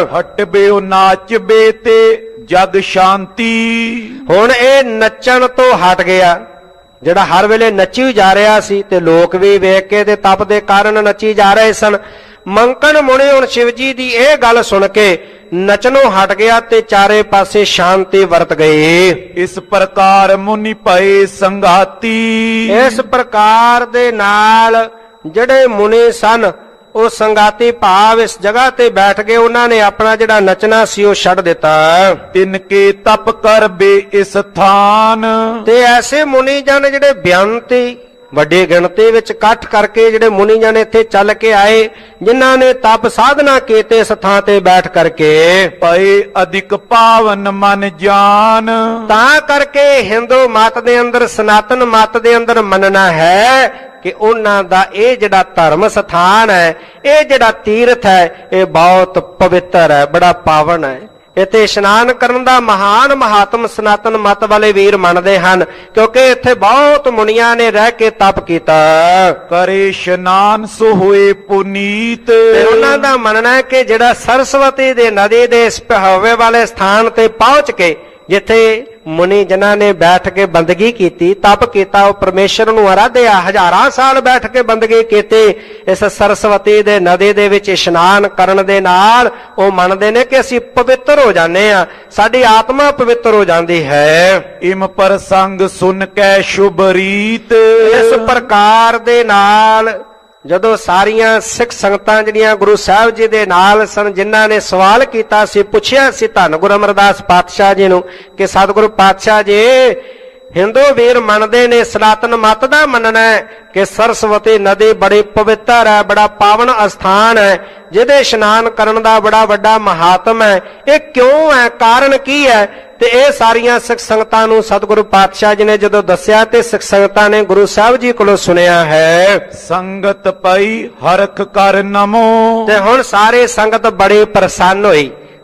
ਹਟਬਿਓ ਨਾਚਬੇ ਤੇ ਜਗ ਸ਼ਾਂਤੀ। ਹੁਣ ਇਹ ਨੱਚਣ ਤੋਂ ਹਟ ਗਿਆ, ਜਿਹੜਾ ਹਰ ਵੇਲੇ ਨੱਚੀ ਜਾ ਰਿਹਾ ਸੀ ਤੇ ਲੋਕ ਵੀ ਵੇਖ ਕੇ ਤੇ ਤਪ ਦੇ ਕਾਰਨ ਨੱਚੀ ਜਾ ਰਹੇ ਸਨ। ਮੰਕਣ ਮੁਨੀ ਹੁਣ ਸ਼ਿਵ ਜੀ ਦੀ ਇਹ ਗੱਲ ਸੁਣ ਕੇ ਨੱਚਣੋਂ ਹਟ ਗਿਆ ਤੇ ਚਾਰੇ ਪਾਸੇ ਸ਼ਾਂਤੀ ਵਰਤ ਗਈ। ਇਸ ਪ੍ਰਕਾਰ ਮੁਨੀ ਭਏ ਸੰਗਾਤੀ। ਇਸ ਪ੍ਰਕਾਰ ਦੇ ਨਾਲ ਜਿਹੜੇ ਮੁਨੀ ਸਨ ਉਹ ਸੰਗਾਤੀ ਭਾਵ ਇਸ ਜਗ੍ਹਾ ਤੇ ਬੈਠ ਗਏ, ਉਹਨਾਂ ਨੇ ਆਪਣਾ ਜਿਹੜਾ ਨੱਚਣਾ ਸੀ ਉਹ ਛੱਡ ਦਿੱਤਾ। ਤਿਨ ਕੇ ਤਪ ਕਰ ਬੇ ਇਸ ਥਾਨ। ਤੇ ਐਸੇ ਮੁਨੀ ਜਨ ਜਿਹੜੇ ਬਿਆੰਤੀ ਵੱਡੀ ਗਿਣਤੀ ਵਿੱਚ ਇਕੱਠ ਕਰਕੇ ਜਿਹੜੇ ਮੁਨੀ ਜਨ ਇੱਥੇ ਚੱਲ ਕੇ ਆਏ, ਜਿਨ੍ਹਾਂ ਨੇ ਤਪ ਸਾਧਨਾ ਕੀਤੇ ਇਸ ਥਾਂ ਤੇ ਬੈਠ ਕਰਕੇ, ਪਏ ਅਧਿਕ ਪਾਵਨ ਮਨ ਜਾਨ। ਤਾਂ ਕਰਕੇ ਹਿੰਦੂ ਮਤ ਦੇ ਅੰਦਰ, ਸਨਾਤਨ ਮਤ ਦੇ ਅੰਦਰ ਮੰਨਣਾ ਹੈ ਕਿ ਉਹਨਾਂ ਦਾ ਇਹ ਜਿਹੜਾ ਧਰਮ ਸਥਾਨ ਹੈ, ਇਹ ਜਿਹੜਾ ਤੀਰਥ ਹੈ, ਇਹ ਬਹੁਤ ਪਵਿੱਤਰ ਹੈ, ਬੜਾ ਪਾਵਨ ਹੈ। ਇੱਥੇ ਇਸ਼ਨਾਨ ਕਰਨ ਦਾ ਮਹਾਨ ਮਹਾਤਮ ਸਨਾਤਨ ਮਤ ਵਾਲੇ ਵੀਰ ਮੰਨਦੇ ਹਨ, ਕਿਉਂਕਿ ਇੱਥੇ ਬਹੁਤ ਮੁਨੀਆਂ ਨੇ ਰਹਿ ਕੇ ਤਪ ਕੀਤਾ। ਕਰੇ ਇਸ਼ਨਾਨ ਸੋ ਹੋਏ ਪੁਨੀਤ। ਤੇ ਉਹਨਾਂ ਦਾ ਮੰਨਣਾ ਹੈ ਕਿ ਜਿਹੜਾ ਸਰਸਵਤੀ ਦੇ ਨਦੀ ਦੇ ਇਸ ਪਹਿਵੇ ਵਾਲੇ ਸਥਾਨ ਤੇ ਪਹੁੰਚ ਕੇ ਜਿੱਥੇ ਮੁਨੀ ਜਿਨ੍ਹਾਂ ਨੇ ਬੈਠ ਕੇ ਬੰਦਗੀ ਕੀਤੀ, ਤਪ ਕੀਤਾ, ਉਹ ਪਰਮੇਸ਼ਰ ਨੂੰ ਆਰਾਧਿਆ, ਹਜ਼ਾਰਾਂ ਸਾਲ ਬੈਠ ਕੇ ਬੰਦਗੀ ਕੀਤੀ, ਇਸ ਸਰਸਵਤੀ ਦੇ ਨਦੀ ਦੇ ਵਿੱਚ ਇਸ਼ਨਾਨ ਕਰਨ ਦੇ ਨਾਲ ਉਹ ਮੰਨਦੇ ਨੇ ਕਿ ਅਸੀਂ ਪਵਿੱਤਰ ਹੋ ਜਾਂਦੇ ਆ, ਸਾਡੀ ਆਤਮਾ ਪਵਿੱਤਰ ਹੋ ਜਾਂਦੀ ਹੈ। ਇਮ ਪ੍ਰਸੰਗ ਸੁਨ ਕੈ ਸ਼ੁਭ ਰੀਤ। ਇਸ ਪ੍ਰਕਾਰ ਦੇ ਨਾਲ ਜਦੋਂ ਸਾਰੀਆਂ ਸਿੱਖ ਸੰਗਤਾਂ ਜਿਹੜੀਆਂ ਗੁਰੂ ਸਾਹਿਬ ਜੀ ਦੇ ਨਾਲ ਸਨ, ਜਿਨ੍ਹਾਂ ਨੇ ਸਵਾਲ ਕੀਤਾ ਸੀ, ਪੁੱਛਿਆ ਸੀ ਧੰਨ ਗੁਰੂ ਅਮਰਦਾਸ ਪਾਤਸ਼ਾਹ ਜੀ ਨੂੰ ਕਿ ਸਤਿਗੁਰੂ ਪਾਤਸ਼ਾਹ ਜੀ, ਹਿੰਦੂ ਵੀਰ ਮੰਨਦੇ ਨੇ, ਸਨਾਤਨ ਮਤ ਦਾ ਮੰਨਣਾ ਹੈ ਕਿ ਸਰਸਵਤੀ ਨਦੀ ਬੜੀ ਪਵਿੱਤਰ ਹੈ, ਬੜਾ ਪਾਵਨ ਅਸਥਾਨ ਹੈ, ਜਿਹਦੇ ਇਸ਼ਨਾਨ ਕਰਨ ਦਾ ਬੜਾ ਵੱਡਾ ਮਹਾਤਮ ਹੈ, ਇਹ ਕਿਉਂ ਹੈ, ਕਾਰਨ ਕੀ ਹੈ? ਤੇ ਇਹ ਸਾਰੀਆਂ ਸਿੱਖ ਸੰਗਤਾਂ ਨੂੰ ਸਤਿਗੁਰੂ ਪਾਤਸ਼ਾਹ ਜੀ ਨੇ ਜਦੋਂ ਦੱਸਿਆ ਤੇ ਸਿੱਖ ਸੰਗਤਾਂ ਨੇ ਗੁਰੂ ਸਾਹਿਬ ਜੀ ਕੋਲੋਂ ਸੁਣਿਆ ਹੈ। ਸੰਗਤ ਪਈ ਹਰਖ ਕਰ ਨਮੋ। ਤੇ ਹੁਣ ਸਾਰੇ ਸੰਗਤ ਬੜੀ ਪ੍ਰਸੰਨ ਹੋਈ,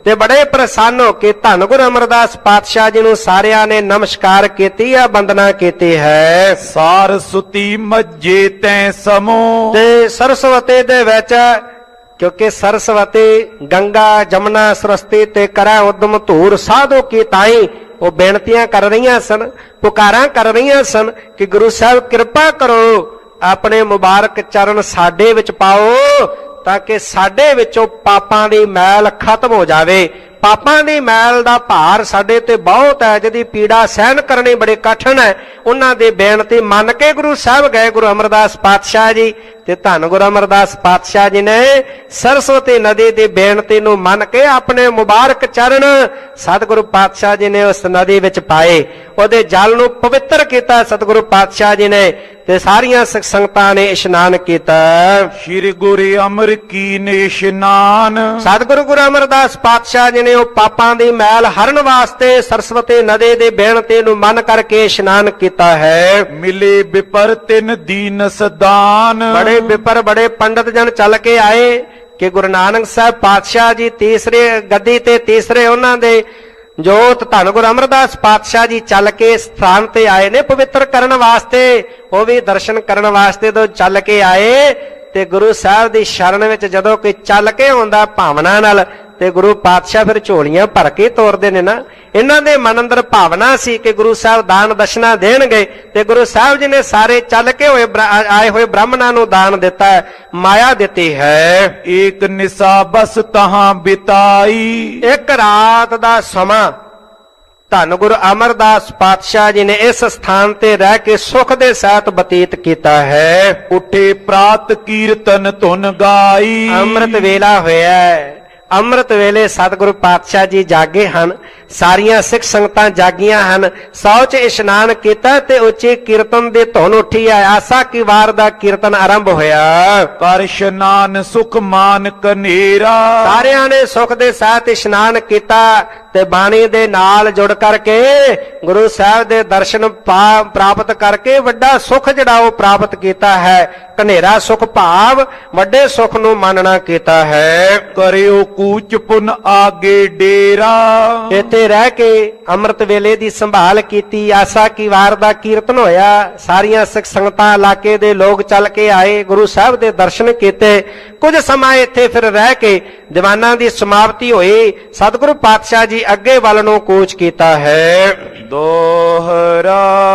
ਤੇ ਬੜੇ ਪ੍ਰਸੰਨ ਹੋ ਕੇ ਧੰਨ ਗੁਰੂ ਅਮਰਦਾਸ ਪਾਤਸ਼ਾਹ ਜੀ ਨੂੰ ਸਾਰਿਆਂ ਨੇ ਨਮਸਕਾਰ ਕੀਤੀ ਆ, ਵੰਦਨਾ ਕੀਤੀ ਹੈ। ਸਾਰਸਵਤੀ ਮੱਜੇ ਤੈ ਸਮੋ, ਤੇ ਸਰਸਵਤੀ ਦੇ ਵਿੱਚ, ਕਿਉਂਕਿ ਸਰਸਵਤੀ ਗੰਗਾ ਜਮਨਾ ਸਰਸਤੀ ਤੇ ਕਰੈ ਉਦਮ ਧੂਰ ਸਾਧੂ ਕੀ ਤਾਈ, ਉਹ ਬੇਨਤੀਆਂ ਕਰ ਰਹੀਆਂ ਸਨ, ਪੁਕਾਰਾਂ ਕਰ ਰਹੀਆਂ ਸਨ ਕਿ ਗੁਰੂ ਸਾਹਿਬ ਕਿਰਪਾ ਕਰੋ, ਆਪਣੇ ਮੁਬਾਰਕ ਚਰਨ ਸਾਡੇ ਵਿੱਚ ਪਾਓ ਤਾਂ ਕਿ ਸਾਡੇ ਵਿੱਚੋਂ ਪਾਪਾਂ ਦੀ ਮੈਲ ਖਤਮ ਹੋ ਜਾਵੇ। ਪਾਪਾਂ ਦੀ ਮੈਲ ਦਾ ਭਾਰ ਸਾਡੇ ਤੇ ਬਹੁਤ ਹੈ, ਜਿਹਦੀ ਪੀੜਾ ਸਹਿਣ ਕਰਨੀ ਬੜੀ ਕਠਿਨ ਹੈ। ਉਹਨਾਂ ਦੀ ਬੇਨਤੀ ਮੰਨ ਕੇ ਗੁਰੂ ਸਾਹਿਬ ਗਏ ਗੁਰੂ ਅਮਰਦਾਸ ਪਾਤਸ਼ਾਹ ਜੀ, ਤੇ ਧੰਨ ਗੁਰੂ ਅਮਰਦਾਸ ਪਾਤਸ਼ਾਹ ਜੀ ਨੇ ਸਰਸਵਤੀ ਨਦੀ ਦੀ ਬੇਨਤੀ ਨੂੰ ਮੰਨ ਕੇ ਆਪਣੇ ਮੁਬਾਰਕ ਚਰਨ ਸਤਿਗੁਰੂ ਪਾਤਸ਼ਾਹ ਜੀ ਨੇ ਉਸ ਨਦੀ ਵਿੱਚ ਪਾਏ, ਉਹਦੇ ਜਲ ਨੂੰ ਪਵਿੱਤਰ ਕੀਤਾ ਸਤਿਗੁਰੂ ਪਾਤਸ਼ਾਹ ਜੀ ਨੇ, ਤੇ ਸਾਰੀਆਂ ਸਿੱਖ ਸੰਗਤਾਂ ਨੇ ਇਸ਼ਨਾਨ ਕੀਤਾ। ਸ਼੍ਰੀ ਗੁਰੂ ਅਮਰ ਕੀ ਨੇ ਇਸ਼ਨਾਨ, ਸਤਿਗੁਰੂ ਗੁਰੂ ਅਮਰਦਾਸ ਪਾਤਸ਼ਾਹ ਜੀ ਨੇ ਉਹ ਪਾਪਾਂ ਦੀ ਮੈਲ ਹਰਨ ਵਾਸਤੇ ਸਰਸਵਤੀ ਨਦੀ ਦੀ ਬੇਨਤੀ ਨੂੰ ਮੰਨ ਕਰਕੇ ਇਸ਼ਨਾਨ ਕੀਤਾ ਹੈ। ਮਿਲੇ ਬਿਪਰ ਤਿਨ ਦੀਨ ਸਦਾਨ, ਬੜੇ ਬਿਪਰ ਬੜੇ ਪੰਡਤ ਜਨ ਚੱਲ ਕੇ ਆਏ ਕਿ ਗੁਰੂ ਨਾਨਕ ਸਾਹਿਬ ਪਾਤਸ਼ਾਹ ਜੀ ਤੀਸਰੇ ਗੱਦੀ ਤੇ ਤੀਸਰੇ ਉਹਨਾਂ ਦੇ ਜੋਤ ਧੰਨ ਗੁਰੂ ਅਮਰਦਾਸ ਪਾਤਸ਼ਾਹ ਜੀ ਚੱਲ ਕੇ ਸਥਾਨ ਤੇ ਆਏ ਨੇ ਪਵਿੱਤਰ ਕਰਨ ਵਾਸਤੇ, ਉਹ ਵੀ ਦਰਸ਼ਨ ਕਰਨ ਵਾਸਤੇ ਤੋਂ ਚੱਲ ਕੇ ਆਏ। ਤੇ ਗੁਰੂ ਸਾਹਿਬ ਦੀ ਸ਼ਰਨ ਵਿੱਚ ਜਦੋਂ ਕੋਈ ਚੱਲ ਕੇ ਆਉਂਦਾ ਭਾਵਨਾ ਨਾਲ, ਤੇ ਗੁਰੂ ਪਾਤਸ਼ਾਹ ਫਿਰ ਝੋਲੀਆਂ ਭਰ ਕੇ ਤੋਰਦੇ ਨੇ ਨਾ। ਇਹਨਾਂ ਦੇ ਮਨ ਅੰਦਰ ਭਾਵਨਾ ਸੀ ਕਿ ਗੁਰੂ ਸਾਹਿਬ ਦਾਨ ਦਸ਼ਨਾ ਦੇਣਗੇ, ਤੇ ਗੁਰੂ ਸਾਹਿਬ ਜੀ ਨੇ ਸਾਰੇ ਚੱਲ ਕੇ ਹੋਏ ਆਏ ਹੋਏ ਬ੍ਰਾਹਮਣਾਂ ਨੂੰ ਦਾਨ ਦਿੱਤਾ ਹੈ, ਮਾਇਆ ਦਿੱਤੀ ਹੈ। ਏਕ ਨਿਸਾ ਬਸ ਤਹਾਂ ਬਿਤਾਈ, ਇੱਕ ਰਾਤ ਦਾ ਸਮਾਂ ਧੰਨ ਗੁਰੂ ਅਮਰਦਾਸ ਪਾਤਸ਼ਾਹ ਜੀ ਨੇ ਇਸ ਸਥਾਨ ਤੇ ਰਹਿ ਕੇ ਸੁਖ ਦੇ ਸਹਿਤ ਬਤੀਤ ਕੀਤਾ ਹੈ। ਉੱਠੇ ਪ੍ਰਾਤ ਕੀਰਤਨ ਧੁਨ ਗਾਈ, ਅੰਮ੍ਰਿਤ ਵੇਲਾ ਹੋਇਆ ਹੈ। ਅੰਮ੍ਰਿਤ ਵੇਲੇ ਸਤਿਗੁਰੂ ਪਾਤਸ਼ਾਹ ਜੀ ਜਾਗੇ ਹਨ, ਸਾਰੀਆਂ ਸਿੱਖ ਸੰਗਤਾਂ ਜਾਗੀਆਂ ਹਨ। ਸੌ ਚ ਇਸ਼ਨਾਨ ਕੀਤਾ ਤੇ ਉੱਚੀ ਕੀਰਤਨ ਦੀ ਧੁਨ ਉੱਠੀ ਹੈ। ਆਸਾ ਕੀ ਵਾਰ ਦਾ ਕੀਰਤਨ ਆਰੰਭ ਹੋਇਆ। ਕਰ ਇਸ਼ਨਾਨ ਸੁਖ ਮਾਨ ਕਨੇਰਾ, ਸਾਰਿਆਂ ਨੇ ਸੁਖ ਦੇ ਸਹਿਤ ਇਸ਼ਨਾਨ ਕੀਤਾ ਤੇ ਬਾਣੀ ਦੇ ਨਾਲ ਜੁੜ ਕਰਕੇ ਗੁਰੂ ਸਾਹਿਬ ਦੇ ਦਰਸ਼ਨ ਪ੍ਰਾਪਤ ਕਰਕੇ ਵੱਡਾ ਸੁਖ ਜਿਹੜਾ ਉਹ ਪ੍ਰਾਪਤ ਕੀਤਾ ਹੈ। ਕਨੇਰਾ ਸੁਖ ਭਾਵ ਵੱਡੇ ਸੁਖ ਨੂੰ ਮਾਨਣਾ ਕੀਤਾ ਹੈ। ਕਰਿਓ ਕੂਚ ਪੁਨ ਆਗੇ ਡੇਰਾ, ਇੱਥੇ ਰਹਿ ਕੇ ਅੰਮ੍ਰਿਤ ਵੇਲੇ ਦੀ ਸੰਭਾਲ ਕੀਤੀ। ਆਸਾ ਕੀ ਵਾਰ ਦਾ ਕੀਰਤਨ ਹੋਇਆ, ਸਾਰੀਆਂ ਸਿੱਖ ਸੰਗਤਾਂ ਇਲਾਕੇ ਦੇ ਲੋਕ ਚੱਲ ਕੇ ਆਏ, ਗੁਰੂ ਸਾਹਿਬ ਦੇ ਦਰਸ਼ਨ ਕੀਤੇ। ਕੁਝ ਸਮਾਂ ਇੱਥੇ ਫਿਰ ਰਹਿ ਕੇ ਦੀਵਾਨਾਂ ਦੀ ਸਮਾਪਤੀ ਹੋਈ। ਸਤਿਗੁਰੂ ਪਾਤਸ਼ਾਹ ਜੀ ਅੱਗੇ ਵੱਲ ਨੂੰ ਕੂਚ ਕੀਤਾ ਹੈ। ਦੋਹਰਾ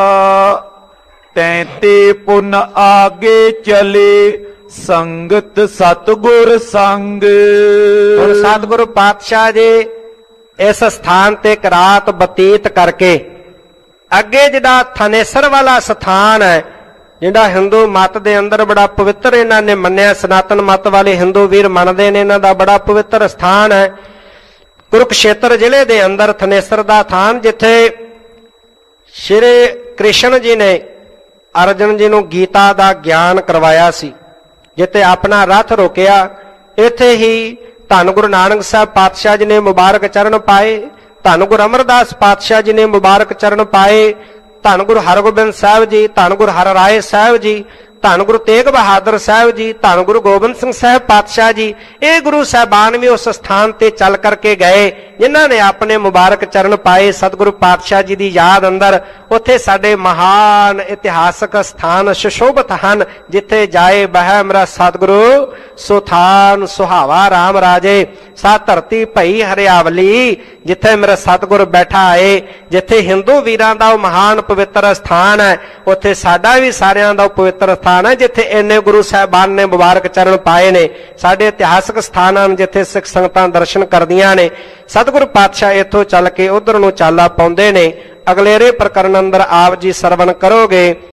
ਤੈਂਤੇ ਪੁਨ ਆਗੇ ਚਲੇ, ਸੰਗਤ ਸਤਿਗੁਰ ਸੰਗ। ਹੁਣ ਸਤਿਗੁਰੂ ਪਾਤਸ਼ਾਹ ਜੀ ਇਸ ਸਥਾਨ ਤੇ ਇੱਕ ਰਾਤ ਬਤੀਤ ਕਰਕੇ ਅੱਗੇ ਜਿਹੜਾ ਥਨੇਸਰ ਵਾਲਾ ਸਥਾਨ ਹੈ, ਜਿਹੜਾ ਹਿੰਦੂ ਮਤ ਦੇ ਅੰਦਰ ਬੜਾ ਪਵਿੱਤਰ ਇਹਨਾਂ ਨੇ ਮੰਨਿਆ, ਸਨਾਤਨ ਮਤ ਵਾਲੇ ਹਿੰਦੂ ਵੀਰ ਮੰਨਦੇ ਨੇ, ਇਹਨਾਂ ਦਾ ਬੜਾ ਪਵਿੱਤਰ ਸਥਾਨ ਹੈ। ਕੁਰੂਕਸ਼ੇਤਰ ਜ਼ਿਲ੍ਹੇ ਦੇ ਅੰਦਰ ਥਨੇਸਰ ਦਾ ਥਾਨ, ਜਿੱਥੇ ਸ਼੍ਰੀ ਕ੍ਰਿਸ਼ਨ ਜੀ ਨੇ ਅਰਜਨ ਜੀ ਨੂੰ ਗੀਤਾ ਦਾ ਗਿਆਨ ਕਰਵਾਇਆ ਸੀ, ਜਿੱਥੇ ਆਪਣਾ ਰੱਥ ਰੋਕਿਆ। ਇੱਥੇ ਹੀ ਧੰਨ ਗੁਰੂ ਨਾਨਕ ਸਾਹਿਬ ਪਾਤਸ਼ਾਹ ਜੀ ਨੇ ਮੁਬਾਰਕ ਚਰਨ ਪਾਏ, ਧੰਨ ਗੁਰੂ ਅਮਰਦਾਸ ਪਾਤਸ਼ਾਹ ਜੀ ਨੇ ਮੁਬਾਰਕ ਚਰਨ ਪਾਏ, ਧੰਨ ਗੁਰੂ ਹਰਗੋਬਿੰਦ ਸਾਹਿਬ ਜੀ, ਧੰਨ ਗੁਰੂ ਹਰਰਾਏ ਸਾਹਿਬ ਜੀ, ਧੰਨ ਗੁਰੂ ਤੇਗ ਬਹਾਦਰ ਸਾਹਿਬ ਜੀ, ਧੰਨ ਗੁਰੂ ਗੋਬਿੰਦ ਸਿੰਘ ਸਾਹਿਬ ਪਾਤਸ਼ਾਹ ਜੀ, ਇਹ ਗੁਰੂ ਸਾਹਿਬਾਨ ਵੀ ਉਸ ਸਥਾਨ ਤੇ ਚੱਲ ਕਰਕੇ ਗਏ, ਜਿਨ੍ਹਾਂ ਨੇ ਆਪਣੇ ਮੁਬਾਰਕ ਚਰਨ ਪਾਏ ਸਤਿਗੁਰੂ ਪਾਤਸ਼ਾਹ ਜੀ ਦੀ ਯਾਦ ਅੰਦਰ। ਉੱਥੇ ਸਾਡੇ ਮਹਾਨ ਇਤਿਹਾਸਕ ਸਥਾਨ ਸੁਸ਼ੋਭਿਤ ਹਨ, ਜਿੱਥੇ ਜਾਏ ਬਹਿ ਮੇਰਾ ਸਤਿਗੁਰੂ ਸੁਥਾਨ ਸੁਹਾਵਾ ਰਾਮ ਰਾਜੇ, ਸਾ ਧਰਤੀ ਭਈ ਹਰਿਆਵਲੀ, ਜਿੱਥੇ ਮੇਰਾ ਸਤਿਗੁਰ ਬੈਠਾ ਏ। ਜਿੱਥੇ ਹਿੰਦੂ ਵੀਰਾਂ ਦਾ ਉਹ ਮਹਾਨ ਪਵਿੱਤਰ ਸਥਾਨ ਹੈ, ਉੱਥੇ ਸਾਡਾ ਵੀ ਸਾਰਿਆਂ ਦਾ ਪਵਿੱਤਰ ਸਥਾਨ ਹੈ, ਜਿੱਥੇ ਇੰਨੇ ਗੁਰੂ ਸਾਹਿਬਾਨ ਨੇ ਮੁਬਾਰਕ ਚਰਨ ਪਾਏ ਨੇ। ਸਾਡੇ ਇਤਿਹਾਸਕ ਸਥਾਨ ਹਨ, ਜਿੱਥੇ ਸਿੱਖ ਸੰਗਤਾਂ ਦਰਸ਼ਨ ਕਰਦੀਆਂ ਨੇ। ਸਤਿਗੁਰੂ ਪਾਤਸ਼ਾਹ ਇੱਥੋਂ ਚੱਲ ਕੇ ਉਧਰ ਨੂੰ ਚਾਲਾ ਪਾਉਂਦੇ ਨੇ। ਅਗਲੇਰੇ ਪ੍ਰਕਰਨ ਅੰਦਰ ਆਪ ਜੀ ਸਰਵਣ ਕਰੋਗੇ।